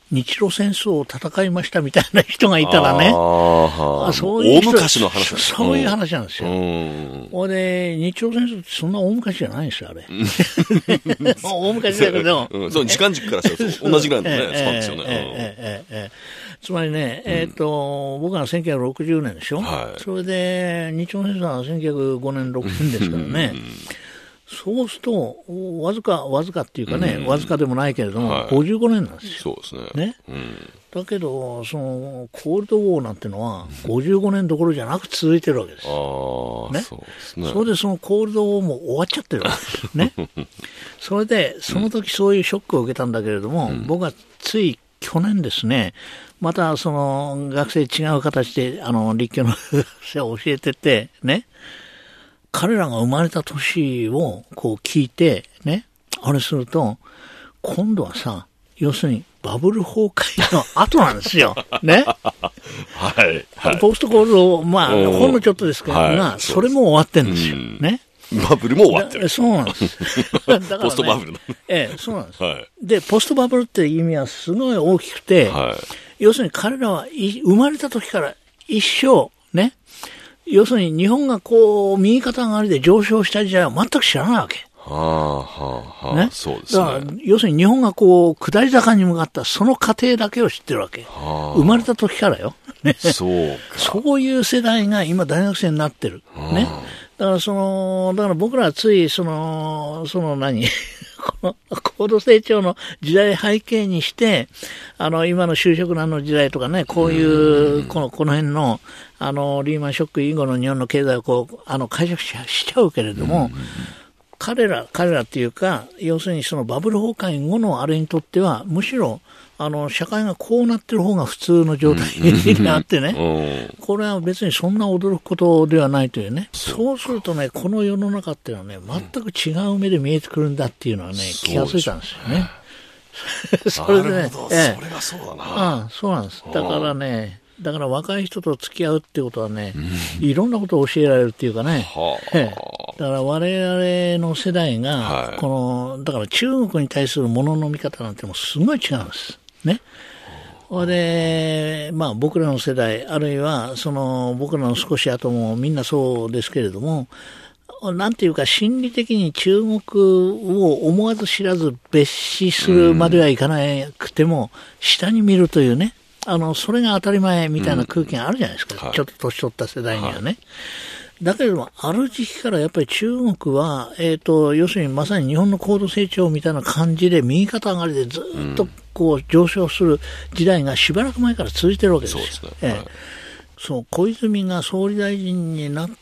日露戦争を戦いましたみたいな人がいたらね、 あそういう大昔の話なんです。 そういう話なんですよ。ほ、うんで日露戦争ってそんな大昔じゃないんですよあれ。大昔だけど、 うん、そう時間軸からすると同じぐらいのね、スパンですよね。 ええええつまりね、えっ、ー、と、うん、僕はせんきゅうひゃくろくじゅうねんでしょ。はい、それで日露戦争はせんきゅうひゃくごねんろくねんですからね。そうすると、わずか、わずかっていうかね、うん、わずかでもないけれども、はい、ごじゅうごねんなんですよ。 そうですね。 ね。うん、だけど、その、コールドウォーなんてのは、ごじゅうごねんどころじゃなく続いてるわけです。 ああ、ね。そうですね。 それでそのコールドウォーも終わっちゃってるわけです。ね。それで、その時そういうショックを受けたんだけれども、うん、僕はつい去年ですね、またその、学生違う形で、あの、立教の学生を教えてて、ね。彼らが生まれた年をこう聞いてね、あれすると、今度はさ、要するにバブル崩壊の後なんですよ。ね。 はい、はい。 ポストコールド、まあ、ほんのちょっとですけど、はい、が、それも終わってるんですよ。ね。 バブルも終わってる。 そうなんです。だからね、 ポストバブルの。 ええ、そうなんです。はい、で、ポストバブルって意味はすごい大きくて、はい、要するに彼らはい生まれた時から一生、ね、要するに日本がこう右肩上がりで上昇した時代は全く知らないわけ。 はあはあはあ、ね、そうですね。 だから要するに日本がこう下り坂に向かったその過程だけを知ってるわけ。はあ、生まれた時からよ。ね、 そうか。 そういう世代が今大学生になってる。ね。だからその、だから僕らはついその、その何この高度成長の時代背景にして、あの、今の就職難の時代とかね、こういう、この、この辺の、あの、リーマンショック以後の日本の経済をこう、あの、解釈しちゃうけれども、彼ら、彼らっていうか、要するにそのバブル崩壊後のあれにとっては、むしろ、あの、社会がこうなってる方が普通の状態になってね、これは別にそんな驚くことではないというね、そうするとね、この世の中っていうのはね、全く違う目で見えてくるんだっていうのはね、気がついたんですよね。それでね、 ええ、それがそうだな。 ああ、そうなんです。だからね、だから若い人と付き合うってことはね、いろんなことを教えられるっていうかね、ええ、だから我々の世代が、この、だから中国に対するものの見方なんてもうすごい違うんです。ね。で、まあ僕らの世代、あるいはその僕らの少し後もみんなそうですけれども、なんていうか心理的に中国を思わず知らず蔑視するまではいかなくても、下に見るというね、あの、それが当たり前みたいな空気があるじゃないですか。うん、ちょっと年取った世代にはね。はい、だけれども、ある時期からやっぱり中国は、えっと、要するにまさに日本の高度成長みたいな感じで、右肩上がりでずっとこう上昇する時代がしばらく前から続いてるわけですよ。そうですね。はい、ええ、そう、小泉が総理大臣になって、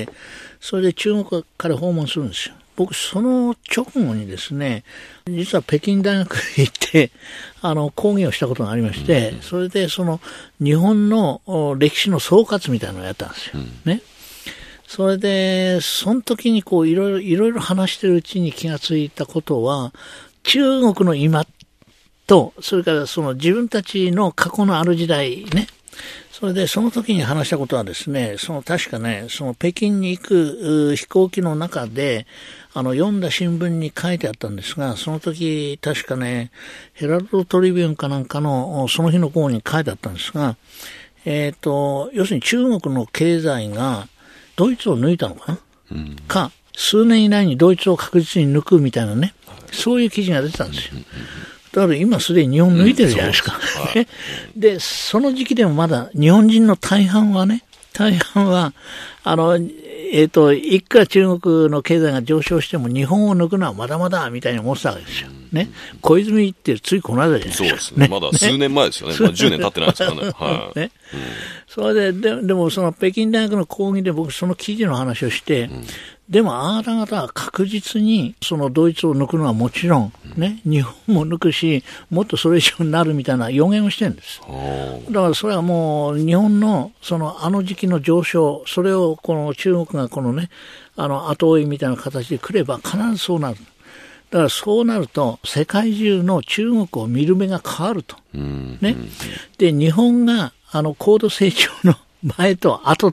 それで中国から訪問するんですよ。僕、その直後にですね、実は北京大学に行って、あの、講義をしたことがありまして、うん、それでその日本の歴史の総括みたいなのをやったんですよ。うん、ね。それで、その時にこう、いろいろ、いろいろ話してるうちに気がついたことは、中国の今と、それからその自分たちの過去のある時代ね、それでその時に話したことはですね、その確かね、その北京に行く飛行機の中で、あの読んだ新聞に書いてあったんですが、その時確かね、ヘラルドトリビューンかなんかのその日の号に書いてあったんですが、えっと、要するに中国の経済がドイツを抜いたのかな、うん、か、数年以内にドイツを確実に抜くみたいなね、そういう記事が出てたんですよ。だから今すでに日本抜いてるじゃないですか。うん、で、その時期でもまだ日本人の大半はね、大半は、あの、えっと、いくら中国の経済が上昇しても日本を抜くのはまだまだみたいに思ってたわけですよ。ね。小泉ってついこの間じゃないですか。 そうですね。ね、まだ数年前ですよね。まだじゅうねん経ってないですからね。はい。ね。うん、 それで、で、でもその北京大学の講義で僕その記事の話をして、うん、でもあなた方は確実にそのドイツを抜くのはもちろん、ね、日本も抜くし、もっとそれ以上になるみたいな予言をしてるんです。だからそれはもう日本のそのあの時期の上昇、それをこの中国がこのね、あの後追いみたいな形で来れば必ずそうなる。だからそうなると世界中の中国を見る目が変わると。ね。で、日本があの高度成長の前と後と、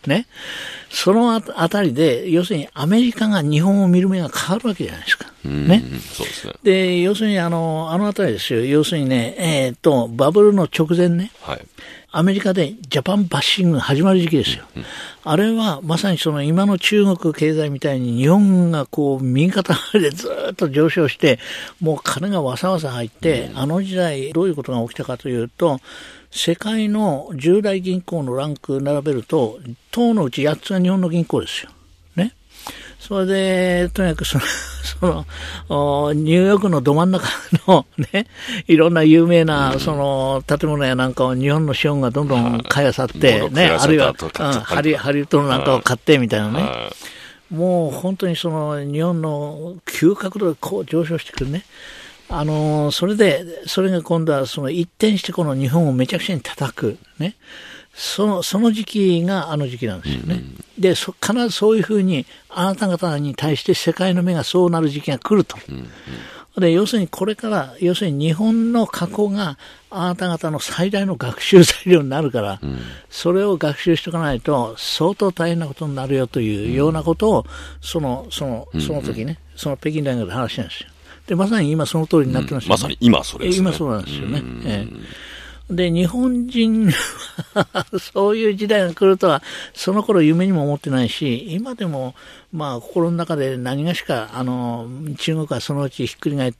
ね。そのあたりで、要するにアメリカが日本を見る目が変わるわけじゃないですか。ね。 そうですね。 で、要するにあの、あのあたりですよ。要するにね、えっと、バブルの直前ね。はい。アメリカでジャパンバッシングが始まる時期ですよ。うんうん、あれはまさにその今の中国経済みたいに日本がこう右肩でずっと上昇して、もう金がわさわさ入って、うん、あの時代どういうことが起きたかというと、世界の十大銀行のランク並べると、等のうちやっつが日本の銀行ですよ。ね。それで、とにかくその、その、ニューヨークのど真ん中のね、いろんな有名な、その、建物やなんかを日本の資本がどんどん買いあさって、ね、あるいは、うん、ハリ、ハリウッドのなんかを買ってみたいなね。もう本当にその、日本の急角度でこう上昇してくるね。あの、それで、それが今度はその一転してこの日本をめちゃくちゃに叩く、ね。その、その時期があの時期なんですよね。うん、で、そ、必ずそういうふうに、あなた方に対して世界の目がそうなる時期が来ると。うんうん、で、要するにこれから、要するに日本の過去があなた方の最大の学習材料になるから、うん、それを学習しておかないと相当大変なことになるよというようなことを、その、その、その時ね、その北京大学で話したんですよ。で、まさに今その通りになってますよね。 うん、まさに今それですね。 今そうなんですよね。ええ、で、日本人はそういう時代が来るとは、その頃夢にも思ってないし、今でも、まあ、心の中で何がしか、あの、中国はそのうちひっくり返って、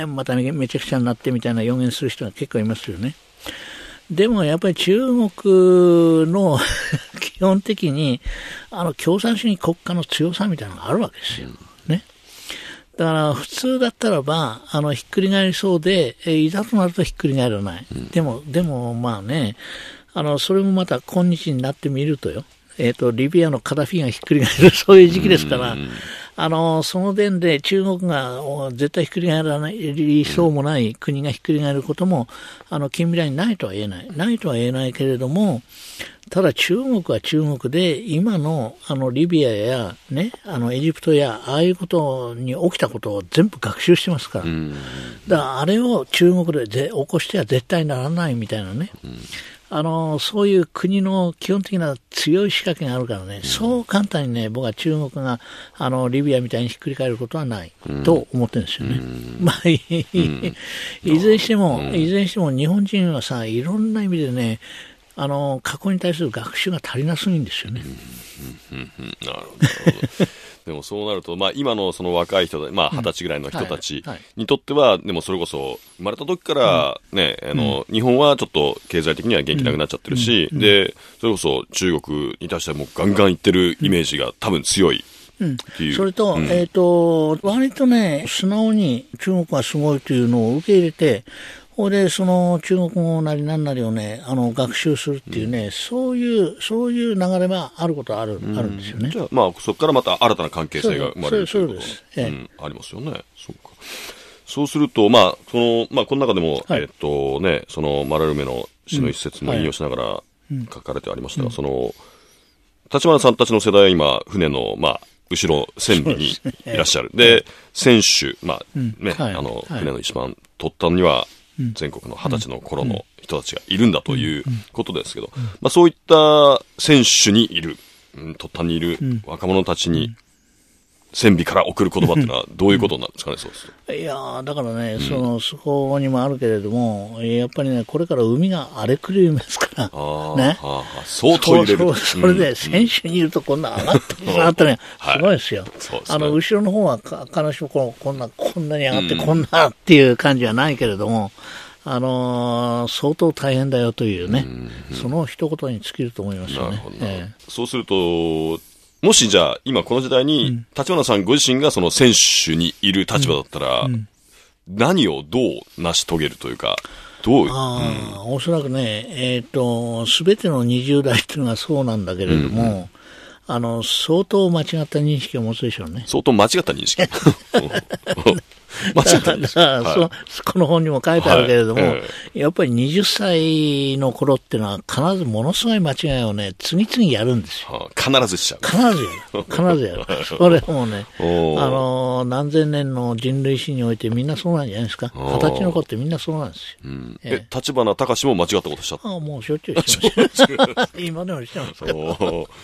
まためちゃくちゃになってみたいな予言する人が結構いますよね。でもやっぱり中国の基本的に、あの、共産主義国家の強さみたいなのがあるわけですよ。ね。だから普通だったらば、あの、ひっくり返りそうで、えー、いざとなるとひっくり返らない。うん、でも、でもまあね、あの、それもまた今日になってみるとよ、えっと、リビアのカダフィがひっくり返る、そういう時期ですから、うん、あの、その点で中国が絶対ひっくり返らないそうもない国がひっくり返ることも、あの、近未来にないとは言えない。ないとは言えないけれども、ただ中国は中国で今のあのリビアやね、あのエジプトやああいうことに起きたことを全部学習してますから。だからあれを中国でぜ起こしては絶対ならないみたいなね。あの、そういう国の基本的な強い仕掛けがあるからね、そう簡単にね、僕は中国があのリビアみたいにひっくり返ることはないと思ってるんですよね。まあ、いずれにしても、いずれにしても日本人はさ、いろんな意味でね、あの過去に対する学習が足りなすぎんですよね。 うんうんうん、なるほど。でもそうなると、まあ、今のその若い人たち、まあ、二十歳ぐらいの人たちにとっては、でもそれこそ生まれた時からね、あの日本はちょっと経済的には元気なくなっちゃってるし、でそれこそ中国に対してはもうガンガンいってるイメージが多分強い。 うん、それと、うん、えっと、割とね、素直に中国はすごいというのを受け入れて、これでその中国語なり何なりをね、あの学習するっていうね、うん、そういうそういう流れはあることはある、うん、あるんですよね。 じゃあまあそこからまた新たな関係性が生まれるということが、 ええうん、ありますよね。そうか。そうするとまあそのまあこの中でも、はい、えっとねそのマラルメの詩の一節も引用しながら書かれてありましたが、うんはい、その立花さんたちの世代は今船のまあ後ろ船尾にいらっしゃる。で、船首まあね、はい、あの船の一番突端には全国の二十歳の頃の人たちがいるんだということですけど、まあ、そういった選手にいる、突端にいる若者たちに船尾から送る言葉っていうのはどういうことなんですかね。そうです。 いやーだからね、うん、そのそこにもあるけれども、やっぱりねこれから海が荒れ狂いますから、あね、 あ相当揺れる。 そうそうそれで選手にいるとこんな上がって上がってね、すごいですよ。はい、あの後ろの方は必ずしもここんなこんなに上がってこんなっていう感じはないけれども。あのー、相当大変だよというね、うんうん、その一言に尽きると思いますよね。なるほど、えー、 そうすると、もしじゃあ、今この時代に、立花さんご自身がその選手にいる立場だったら、うんうん、何をどう成し遂げるというか、どう、 あうん、おそらくね、えっと、すべてのにじゅう代っていうのがそうなんだけれども、うんうん、あの、相当間違った認識を持つでしょうね。 相当間違った認識間違ったんですか、はい、この本にも書いてあるけれども、はいえー、やっぱりはたちの頃っていうのは必ずものすごい間違いをね、次々やるんですよ。 はあ、必ずしちゃう。 必ずやる。必ずやる。それもね、あの、何千年の人類史においてみんなそうなんじゃないですか。はたちの子ってみんなそうなんですよ。うん、 え、立花隆も間違ったことしちゃった。 ああ、もうしょっちゅうしてます。今でもしてます。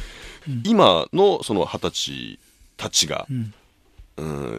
うん、今のその二十歳たちが、うんうん、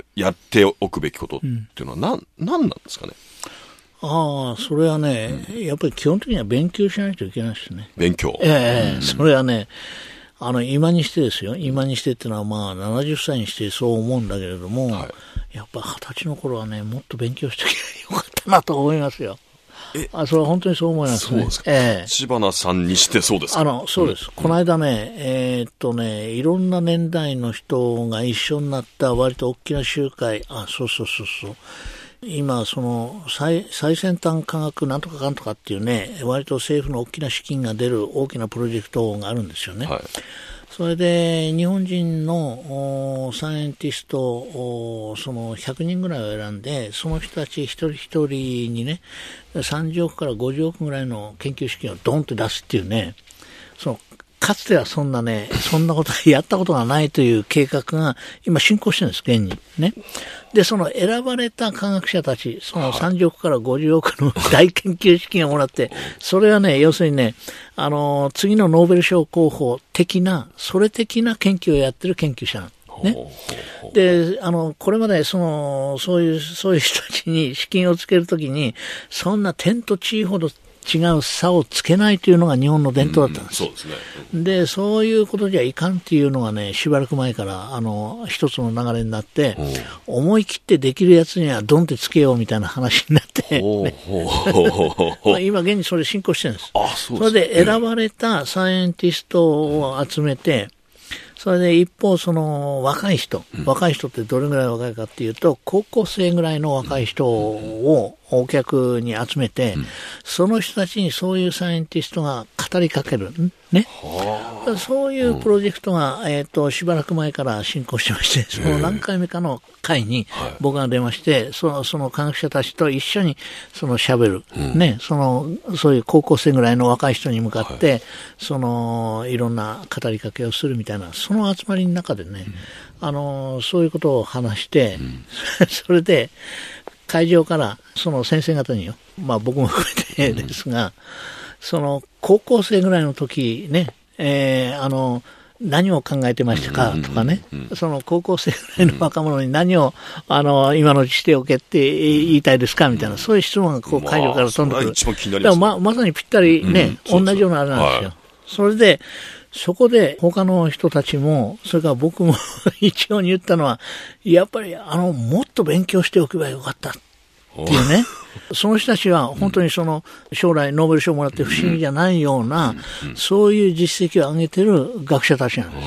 やっておくべきことっていうのは何、うん、何なんですかね。 ああ、それはね、うん、やっぱり基本的には勉強しないといけないですね。 勉強。 ええーうん、それはね、あの、今にしてですよ。今にしてっていうのはまあ、ななじゅっさいにしてそう思うんだけれども、はい、やっぱ二十歳の頃はね、もっと勉強しておけばよかったなと思いますよ。えあ、それは本当にそう思いますね。 そうですか。ええ、知花さんにしてそうですか。 あの、そうです。うん、この間ね、えー、っとね、いろんな年代の人が一緒になった割と大きな集会、あ、そうそうそうそう。今、その最、最先端科学なんとかかんとかっていうね、割と政府の大きな資金が出る大きなプロジェクトがあるんですよね。はい、それで、日本人のサイエンティスト、そのひゃくにんぐらいを選んで、その人たち一人一人にね、さんじゅうおくからごじゅうおくぐらいの研究資金をドンと出すっていうね、そのかつてはそんなね、そんなことやったことがないという計画が今進行してるんです、現に。ね。で、その選ばれた科学者たち、そのさんじゅうおくからごじゅうおくの大研究資金をもらって、それはね、要するにね、あの、次のノーベル賞候補的な、それ的な研究をやってる研究者なんね。で、あの、これまでその、そういう、そういう人たちに資金をつけるときに、そんな天と地ほど違う差をつけないというのが日本の伝統だったんです。 うん、そうですね。 うん、で、そういうことじゃいかんっていうのがね、しばらく前から、あの、一つの流れになって、思い切ってできるやつにはドンってつけようみたいな話になって、ね、今現にそれ進行してるんです。 あ、そうですね。 それで選ばれたサイエンティストを集めて、それで一方その若い人、若い人ってどれぐらい若いかっていうと、高校生ぐらいの若い人をお客に集めて、その人たちにそういうサイエンティストが語りかける。ね。そういうプロジェクトが、えっと、しばらく前から進行してまして、その何回目かの会に僕が出まして、その、その科学者たちと一緒にその喋る。ね。その、そういう高校生ぐらいの若い人に向かって、その、いろんな語りかけをするみたいな、その集まりの中でね、あの、そういうことを話して、それで、会場からその先生方によ、まあ僕も含めてですが、その高校生ぐらいの時ね、えー、あの、何を考えてましたかとかね、その高校生ぐらいの若者に何を、あの、今のうちしておけって言いたいですかみたいな、そういう質問がこう会場から飛んでくる。だからま、まさにぴったりね、同じようなあれなんですよ。それで、そこで他の人たちも、それから僕も一応に言ったのは、やっぱりあの、もっと勉強しておけばよかったっていうね。その人たちは本当にその将来ノーベル賞をもらって不思議じゃないような、そういう実績を上げてる学者たちなんです。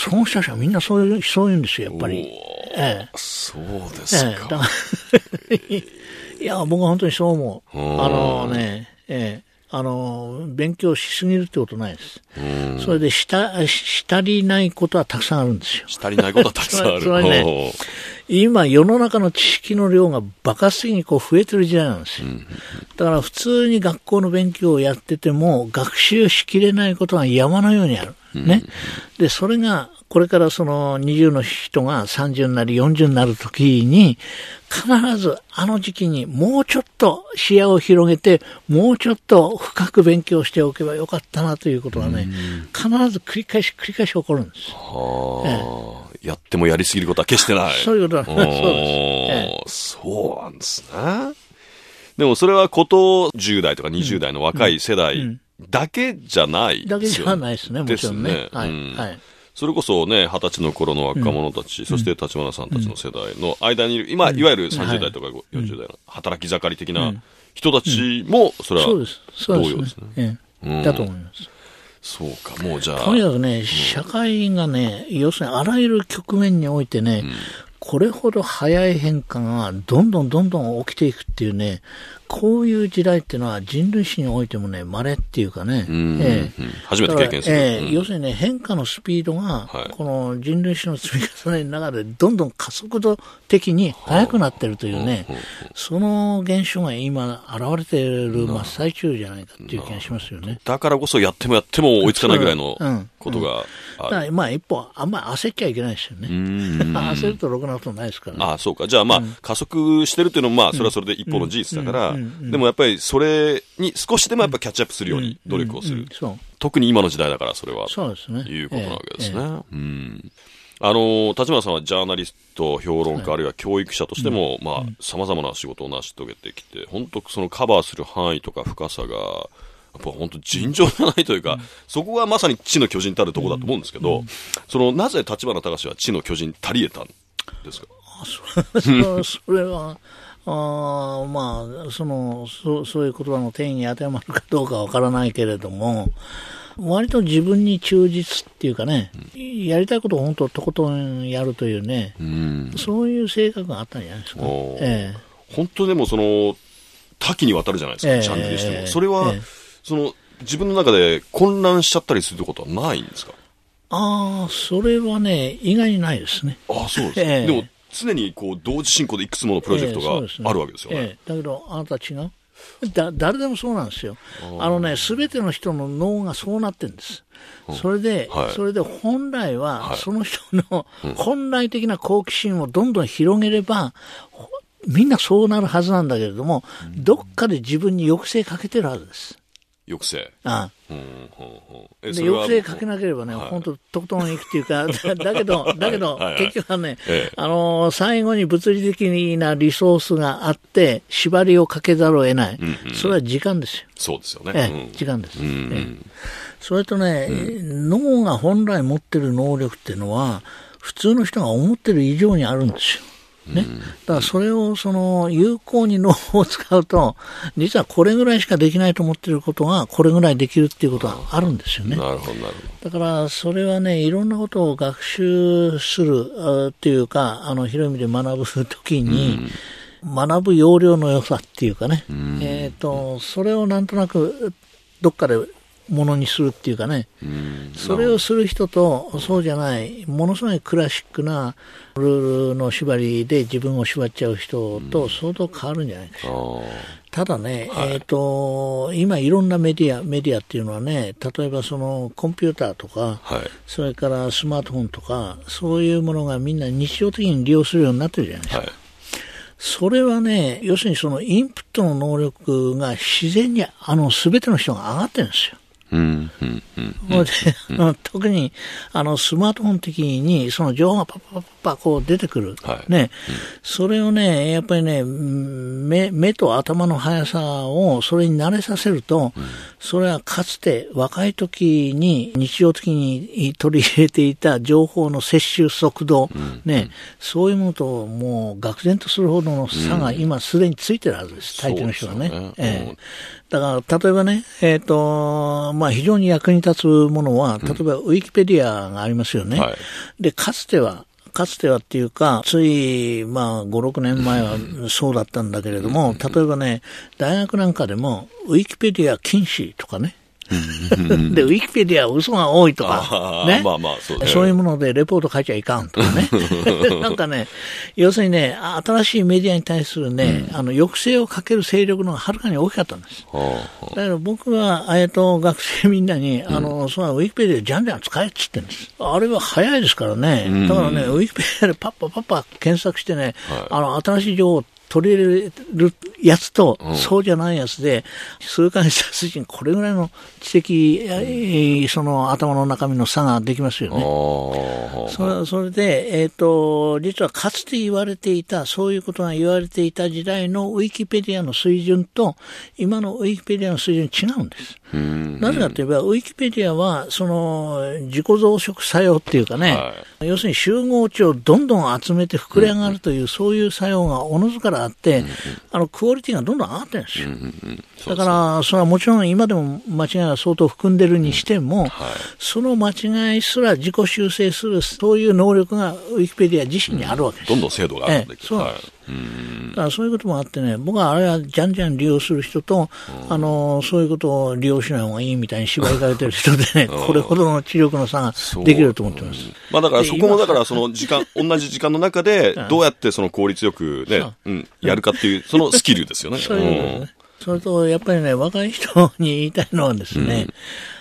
その人たちはみんなそういう、そういうんですよ、やっぱり。ええ、 そうですか。ええ、だからいや、僕は本当にそう思う。あのね、ええ。あの、勉強しすぎるってことないです。それで、した、したりないことはたくさんあるんですよ。 したりないことはたくさんある。 それね、今、世の中の知識の量が爆発的にこう増えてる時代なんですよ。だから普通に学校の勉強をやってても、学習しきれないことが山のようにある。ね。で、それが、これからそのにじゅうの人がさんじゅうになりよんじゅうになるときに、必ずあの時期にもうちょっと視野を広げて、もうちょっと深く勉強しておけばよかったなということはね、必ず繰り返し繰り返し起こるんです。 はあ、ええ、やってもやりすぎることは決してない。 そういうことなんです。そうです。 ええ、そうなんですね。でもそれはことじゅう代とかにじゅう代の若い世代だけじゃないですよね。だけじゃないですね、もちろんね。ですね。はい。うん、はい。それこそね、二十歳の頃の若者たち、うん、そして立花さんたちの世代の間にいる、今、いわゆるさんじゅう代とかよんじゅう代の働き盛り的な人たちも、それは同様ですね。 だと思います。 そうか、もうじゃあ。 とにかくね、社会がね、要するにあらゆる局面においてね、うん、これほど早い変化がどんどんどんどん起きていくっていうね、こういう時代っていうのは人類史においてもね、稀っていうかね、 ええ、初めて経験する。 ええ、うん、要するにね、変化のスピードが、はい、この人類史の積み重ねの中でどんどん加速度的に速くなってるというね、その現象が今現れている真っ最中じゃないかっていう気がしますよね。 だからこそやってもやっても追いつかないぐらいのことが、 だからまあ一歩、あんまり焦っちゃいけないですよね。焦るとろくなことないですからね。 ああ、そうか。じゃあまあ、うん、加速してるっていうのもまあ、それはそれで一歩の事実だから、でもやっぱりそれに少しでもやっぱキャッチアップするように努力をする。うんうんうん、そう。特に今の時代だからそれは。 そうですね。 いうことなわけですね。えーえー、うん。あの、立花さんはジャーナリスト、評論家、はい、あるいは教育者としても、うん、まあ、様々な仕事を成し遂げてきて、本当そのカバーする範囲とか深さが、やっぱ本当尋常じゃないというか、うん、そこがまさに知の巨人たるところだと思うんですけど、うん、その、なぜ立花隆は知の巨人足り得たんですか？ あ、そ, それは、あまあ、そのそ、そういう言葉の定義に当てはまるかどうかわからないけれども、割と自分に忠実っていうかね、うん、やりたいことを本当とことんやるというね、うん、そういう性格があったんじゃないですか。ええ、本当でもその多岐にわたるじゃないですか、ええ、ジャンルにしても。それは、ええ、その自分の中で混乱しちゃったりすることはないんですか？ ああ、それはね、意外にないですね。 ああ、そうです、ええ、でも常にこう同時進行でいくつものプロジェクトがあるわけですよね。ええ、ええ、だけどあなたは違う？だ誰でもそうなんですよ。あのね、すべての人の脳がそうなってるんです。それで、はい、それで本来はその人の本来的な好奇心をどんどん広げれば、みんなそうなるはずなんだけれども、うん、どっかで自分に抑制かけてるはずです。 抑制。 ああ、うんうんうん、で抑制かけなければね、はい、本当とことんいくっていうか、だけど、だけど、はいはい、結局はね、ええ、あのー、最後に物理的なリソースがあって、縛りをかけざるを得ない。うんうん、それは時間ですよ。 そうですよね。 ええ、うん、時間です。うんうん、ええ、それとね、うん、脳が本来持ってる能力っていうのは、普通の人が思ってる以上にあるんですよ。ね、だからそれをその有効に脳を使うと、実はこれぐらいしかできないと思っていることがこれぐらいできるっていうことはあるんですよね。 なるほどなるほど。だからそれはね、いろんなことを学習するっていうか、あの広い意味で学ぶときに、学ぶ要領の良さっていうかね、えっとそれをなんとなくどっかでものにするっていうかね、それをする人とそうじゃないものすごいクラシックなルールの縛りで自分を縛っちゃう人と相当変わるんじゃないかしら。ただね、はい、えっと今いろんなメディアメディアっていうのはね、例えばそのコンピューターとか、はい、それからスマートフォンとか、そういうものがみんな日常的に利用するようになってるじゃないですか。はい、それはね、要するにそのインプットの能力が自然にあの全ての人が上がってるんですよ。うんうんうんうん、で特にあのスマートフォン的にその情報がパッパッパッこう出てくる、はい、ね、うん、それをねやっぱりね 目, 目と頭の速さをそれに慣れさせると、うん、それはかつて若い時に日常的に取り入れていた情報の摂取速度、うん、ね、うん、そういうものともう愕然とするほどの差が今すでについてるはずです、大抵の人がね。ね、ええ、だから例えばね、えっとまあ、非常に役に立つものは、例えばウィキペディアがありますよね。うん、はい、でかつてはかつてはっていうか、つい、まあ、ご、ろくねんまえはそうだったんだけれども、例えばね、大学なんかでも、ウィキペディア禁止とかね。で、ウィキペディアは嘘が多いとか、ね。まあまあそうね。そういうものでレポート書いちゃいかんとかね。なんかね、要するにね、新しいメディアに対するね、うん、あの、抑制をかける勢力のがはるかに大きかったんです。だから僕は、えっと、学生みんなに、あの、そのウィキペディアじゃんじゃん使えって言ってるんです。あれは早いですからね。だからね、ウィキペディアでパッパパッパ検索してね、はい、あの、新しい情報を取り入れるやつと、うん、そうじゃないやつで、数ヶ月たちにこれぐらいの知的、うん、その頭の中身の差ができますよね。それ、それで、えっと、実はかつて言われていた、そういうことが言われていた時代のウィキペディアの水準と、今のウィキペディアの水準違うんです。なぜかといえば、ウィキペディアは、その、自己増殖作用っていうかね、はい、要するに集合値をどんどん集めて膨れ上がるという、うん、そういう作用がおのずからあって、うん、あの、クオリティがどんどん上がってるんですよ。うんうんうん、だから、それはもちろん今でも間違いが相当含んでるにしても、うん、はい、その間違いすら自己修正する、そういう能力がウィキペディア自身にあるわけです。 うん、どんどん精度が上がっていく。ええ、そうなんです。 はい、うん、だからそういうこともあってね、僕はあれはじゃんじゃん利用する人と、うん、あのそういうことを利用しない方がいいみたいに縛りかけてる人でね、これほどの知力の差ができると思ってます。うん、 まあだからそこもだからその時間同じ時間の中でどうやってその効率よくね、うん、やるかっていうそのスキルですよね。 そういうことですね。それとやっぱりね、若い人に言いたいのはですね、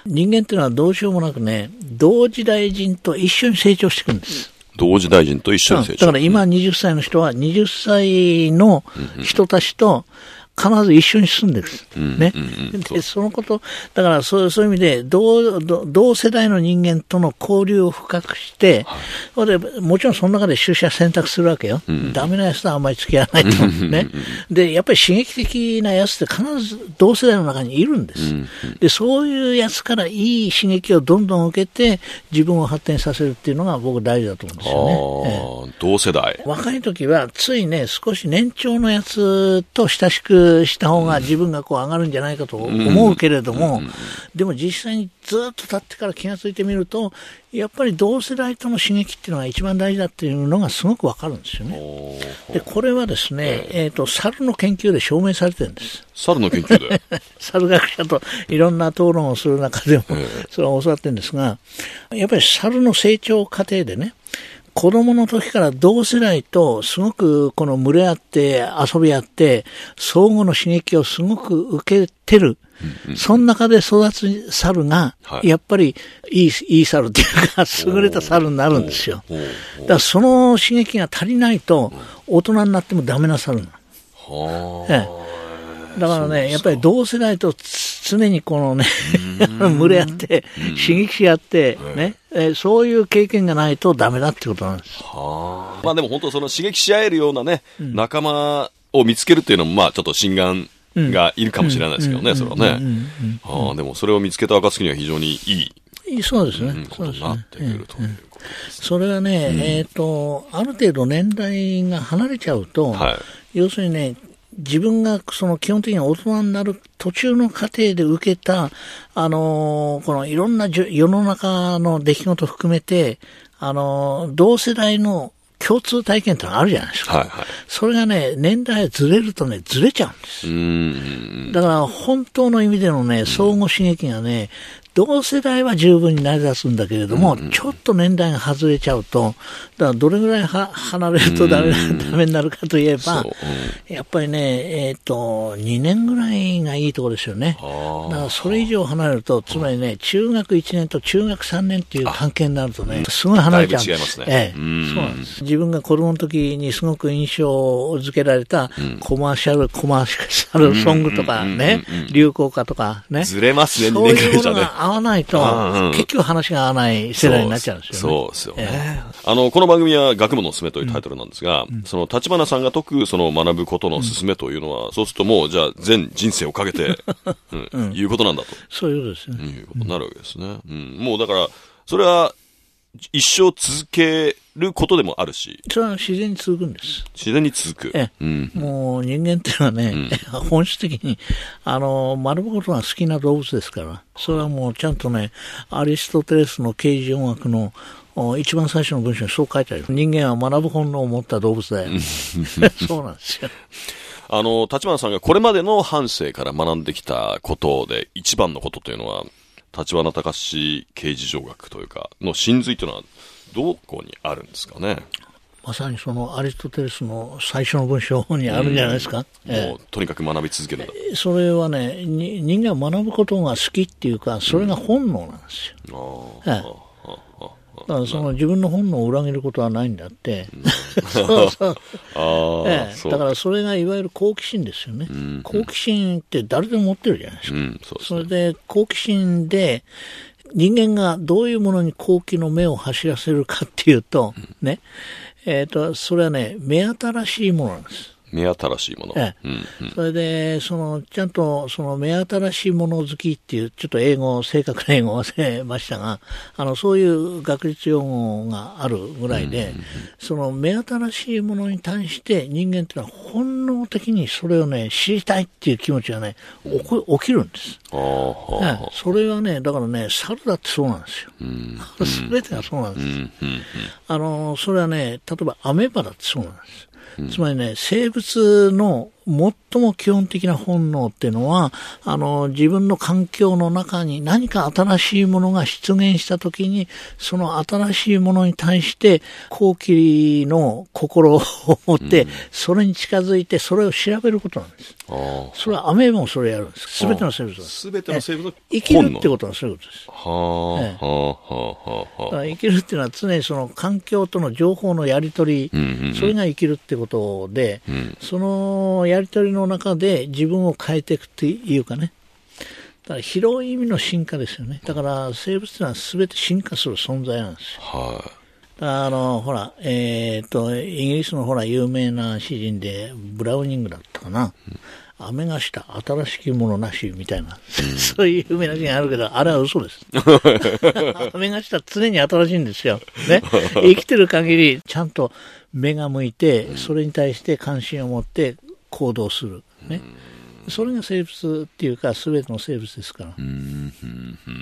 人間っていうのはどうしようもなくね、同時代人と一緒に成長していくんです。 同時代人と一緒に成長。 だから今ははたちの人ははたちの人たちと必ず一緒に住んでる。ね。で、そのこと、だからそう、そういう意味で同、同世代の人間との交流を深くして、はい、でもちろんその中で取捨選択するわけよ。うん、ダメなやつとはあんまり付き合わないと。ね。で、やっぱり刺激的なやつって必ず同世代の中にいるんです。で、そういうやつからいい刺激をどんどん受けて、自分を発展させるっていうのが僕大事だと思うんですよね。 あ、ええ、同世代。 若い時はついね、少し年長のやつと親しくした方が自分がこう上がるんじゃないかと思うけれども、でも実際にずっと経ってから気がついてみると、やっぱり同世代との刺激っていうのが一番大事だっていうのがすごくわかるんですよね。で、これはですね、えっと、猿の研究で証明されてるんです。 猿の研究で猿学者といろんな討論をする中でも、それは教わってるんですが、やっぱり猿の成長過程でね、子供の時から同世代とすごくこの群れ合って遊び合って相互の刺激をすごく受けてる。うんうん、その中で育つ猿がやっぱりいい、いい猿っていうか優れた猿になるんですよ。だからその刺激が足りないと大人になってもダメな猿なの。ええ、だからね、やっぱり同世代と常にこのね、群れ合って、刺激し合って、ね、えー、そういう経験がないとダメだってことなんです。 はあ。まあでも本当その刺激し合えるようなね、うん、仲間を見つけるっていうのも、まあちょっと心眼がいるかもしれないですけどね、それはね。はあ、でもそれを見つけた暁には非常にいい。 そうですね。 うん、ことになってくるということですね。 それはね、うん、えっと、ある程度年代が離れちゃうと、はい、要するにね、自分がその基本的に大人になる途中の過程で受けた、あのー、このいろんな世の中の出来事を含めて、あのー、同世代の共通体験ってのがあるじゃないですか。はいはい、それがね、年代ずれるとね、ずれちゃうんです。うーん、だから本当の意味でのね、相互刺激がね、同世代は十分に成り立つんだけれども、うんうん、ちょっと年代が外れちゃうと、だからどれぐらいは離れるとダメ、うん、ダメになるかといえば、うん、やっぱりね、えっと、にねんぐらいがいいところですよね。だからそれ以上離れると、つまりね、中学いちねんと中学さんねんっていう関係になるとね、すごい離れちゃうんです。だいぶ違いますね。ええ、そうなんです。自分が子供の時にすごく印象付けられたコマーシャル、コマーシャルソングとかね、流行歌とかね。 ずれますね、にねんぐらいじゃね。 合わないと、うんうん、結局話が合わない世代になっちゃうんですよね。 そうですよね。えー、あの、この番組は学問のすすめというタイトルなんですが、うん、その立花さんが説くその学ぶことのすすめというのは、うん、そうするともうじゃあ全人生をかけて、うんうん、いうことなんだと。 そういうことですね。 いうことになるわけですね。うん、もうだから、それは一生続けることでもあるし。 それは自然に続くんです。 自然に続く。 ええ、うん、もう人間っていうのはね、うん、本質的に、あの、学ぶことが好きな動物ですから、それはもうちゃんとね、アリストテレスの啓示音楽の一番最初の文章にそう書いてある。人間は学ぶ本能を持った動物だよ。そうなんですよ。 あの、立花さんがこれまでの半生から学んできたことで一番のことというのは、立花隆啓示上学というかの真髄というのはどこにあるんですかね。 まさにそのアリストテレスの最初の文章にあるんじゃないですか。 うん、もうとにかく学び続けるんだ。 それはね、人間は学ぶことが好きっていうか、それが本能なんですよ。うん、ええ、だからその自分の本能を裏切ることはないんだって。そうそう。あええ、だからそれがいわゆる好奇心ですよね。うん、好奇心って誰でも持ってるじゃないですか。うん、そうですね、それで好奇心で人間がどういうものに好奇の目を走らせるかっていうと、うん、ね、えっと、それはね、目新しいものなんです。 目新しいもの。ええ、 うんうん、それで、その、ちゃんと、その、目新しいもの好きっていう、ちょっと英語、正確な英語を忘れましたが、あの、そういう学術用語があるぐらいで、うんうんうん、その、目新しいものに対して人間っていうのは本能的にそれをね、知りたいっていう気持ちがね、起こ、起きるんです。ええ、それはね、だからね、猿だってそうなんですよ。すべ、うん、てがそうなんです。うんうんうん、あの、それはね、例えばアメーバだってそうなんです。つまりね、生物の最も基本的な本能っていうのは、あの、自分の環境の中に何か新しいものが出現したときに、その新しいものに対して、好奇の心を持って、うん、それに近づいて、それを調べることなんです。それはアメーバもそれやるんです。すべての生物は。 すべての生物は生きるってことはそういうことです。 はあ、ええ、はあ、はあ、はあ。 だから生きるっていうのは常にその環境との情報のやり取り、うんうんうん、それが生きるってことで、うん、そのやり取りの中で自分を変えていくっていうかね。だから広い意味の進化ですよね。だから生物っていうのは全て進化する存在なんですよ。はい。あの、ほら、えっと、イギリスのほら、有名な詩人で、ブラウニングだったかな。うん、雨がした新しきものなし、みたいな。うん、そういう有名な詩があるけど、あれは嘘です。雨がした常に新しいんですよ。ね。生きてる限り、ちゃんと目が向いて、それに対して関心を持って行動する。ね。それが生物っていうか、すべての生物ですから。うんうんうんうん、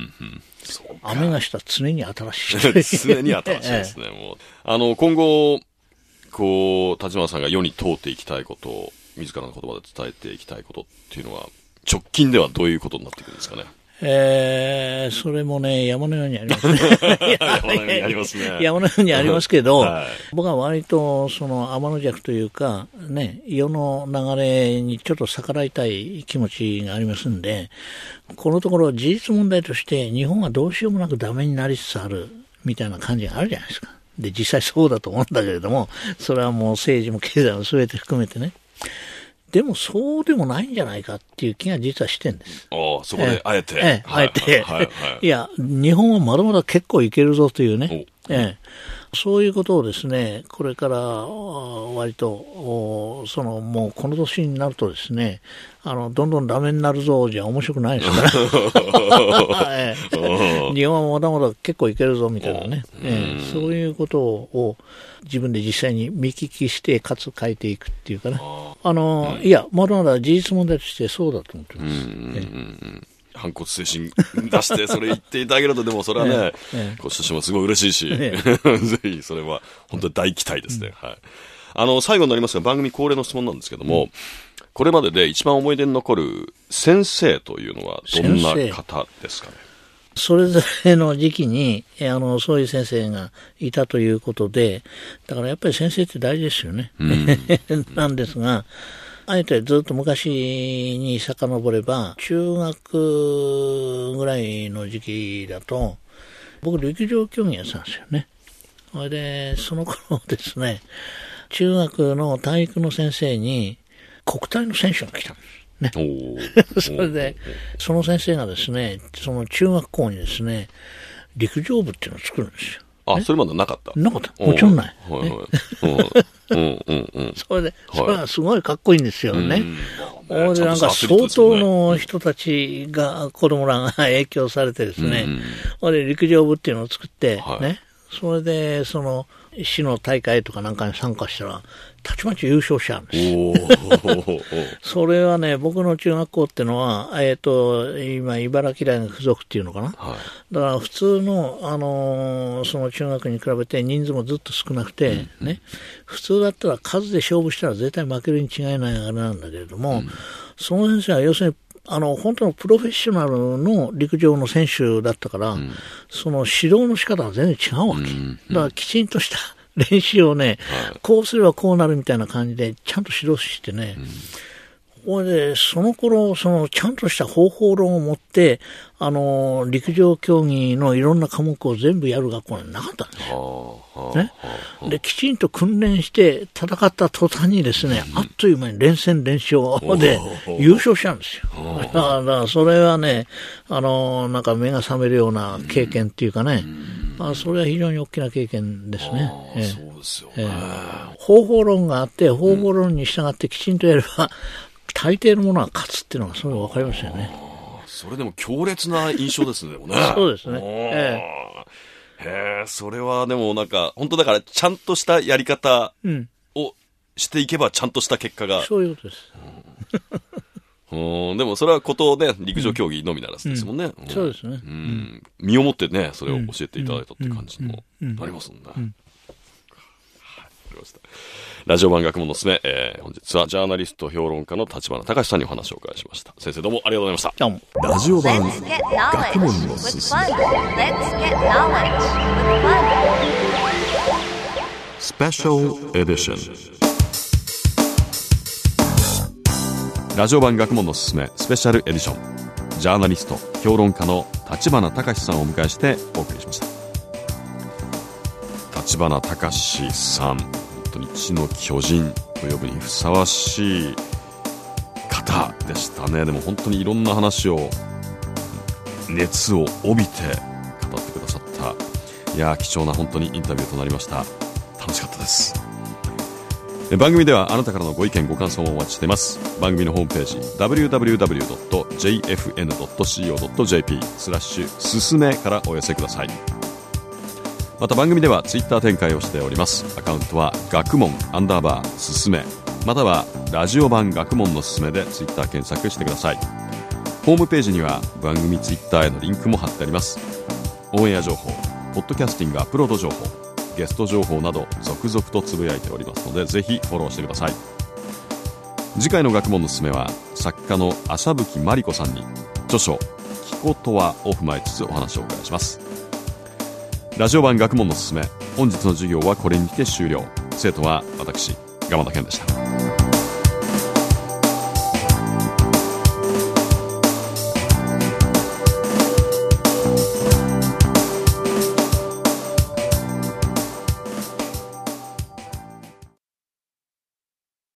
雨がした常に新しい。 常に新しいですね。もうあの今後こう立花さんが世に問うていきたいことを自らの言葉で伝えていきたいことっていうのは直近ではどういうことになっていくんですかね。 えー、それもね、山のようにありますね。 山のようにありますね。 山のようにありますけど、はい、僕は割と、その、天の弱というか、ね、世の流れにちょっと逆らいたい気持ちがありますんで、このところ事実問題として、日本はどうしようもなくダメになりつつある、みたいな感じがあるじゃないですか。で、実際そうだと思うんだけれども、それはもう政治も経済も全て含めてね。でもそうでもないんじゃないかっていう気が実はしてるんです。 ああ、そこであえて。 ええ、あえて。いや、日本はまだまだ結構いけるぞというね。ええ、そういうことをですね、これから割と、そのもうこの年になるとですね、あの、どんどんダメになるぞじゃ面白くないですから。ええ、日本はまだまだ結構いけるぞみたいなね。ええ、そういうことを自分で実際に見聞きして、かつ変えていくっていうかね。あの、うん、いや、まだまだ事実問題としてそうだと思ってます。うんうんうん、 反骨精神出してそれ言っていただけると、でもそれはね、ええ、こっちとしてもすごい嬉しいし、ええ、ぜひそれは本当に大期待ですね。うん、はい。あの、最後になりますが、番組恒例の質問なんですけども、うん、これまでで一番思い出に残る先生というのはどんな方ですかね。 それぞれの時期に、あの、そういう先生がいたということで、だからやっぱり先生って大事ですよね。うん、なんですが、あえてずっと昔に遡れば、中学ぐらいの時期だと、僕陸上競技やってたんですよね。それで、その頃ですね、中学の体育の先生に国体の選手が来たんです。ね、それで、その先生がですね、その中学校にですね、陸上部っていうのを作るんですよ。 あ、ね、それまでなかったなかった。もちろんない。それで、それはすごいかっこいいんですよね。それでなんか相当の人たちが、子供らが影響されてですね、それで陸上部っていうのを作って、ね、それで、その、市の大会とかなんかに参加したら、たちまち優勝しちゃうんです。それはね、僕の中学校ってのは、えっと、今、茨城大学附属っていうのかな。はい、だから普通の、あのー、その中学に比べて人数もずっと少なくて、うん、ね、普通だったら数で勝負したら絶対負けるに違いないあれなんだけれども、うん、その先生は要するに、あの、本当のプロフェッショナルの陸上の選手だったから、うん、その指導の仕方は全然違うわけ。うん、だからきちんとした練習をね、はい、こうすればこうなるみたいな感じで、ちゃんと指導してね、うん、これで、その頃、その、ちゃんとした方法論を持って、あの、陸上競技のいろんな科目を全部やる学校になかったんですよ。ね。で、きちんと訓練して戦った途端にですね、あっという間に連戦連勝で優勝したんですよ。だから、それはね、あの、なんか目が覚めるような経験っていうかね、まあ、それは非常に大きな経験ですね。ええ、そうですよね。ええ、方法論があって、方法論に従ってきちんとやれば、大抵のものは勝つっていうのがそれが分かりますよね。 それでも強烈な印象ですね。でもねそうですね。ええ、へえ、それはでもなんか本当だからちゃんとしたやり方をしていけばちゃんとした結果が。 うん、そういうことです。 うん、でもそれはことね、陸上競技のみならずですもんね。 うんうん、そうですね、 うん。身をもってね、それを教えていただいたって感じにもなりますもんね。うんうんうん、 りました。ラジオ版学問のすすめ、えー、本日はジャーナリスト評論家の立花隆さんにお話をお伺いしました。先生どうもありがとうございました。 どうも。 ラジオ版学問のすすめスペシャルエディション。ラジオ版学問のすすめスペシャルエディション、ジャーナリスト評論家の立花隆さんをお迎えしてお送りしました。立花隆さん、本当に知の巨人と呼ぶにふさわしい方でしたね。でも本当にいろんな話を熱を帯びて語ってくださった、いや貴重な本当にインタビューとなりました。楽しかったです。番組ではあなたからのご意見ご感想もお待ちしています。番組のホームページ ダブリューダブリューダブリュードットジェイエフエヌドットシーオードットジェーピー スラッシュすすめからお寄せください。また番組ではツイッター展開をしております。アカウントは学問アンダーバーすすめ、またはラジオ版学問のすすめでツイッター検索してください。ホームページには番組ツイッターへのリンクも貼ってあります。オンエア情報、ポッドキャスティングアップロード情報、ゲスト情報など続々とつぶやいておりますので、ぜひフォローしてください。次回の学問のすすめは作家の麻吹真理子さんに著書気候とはを踏まえつつお話をお伺いします。ラジオ版学問のすすめ、本日の授業はこれにて終了。生徒は私、蒲田健でした。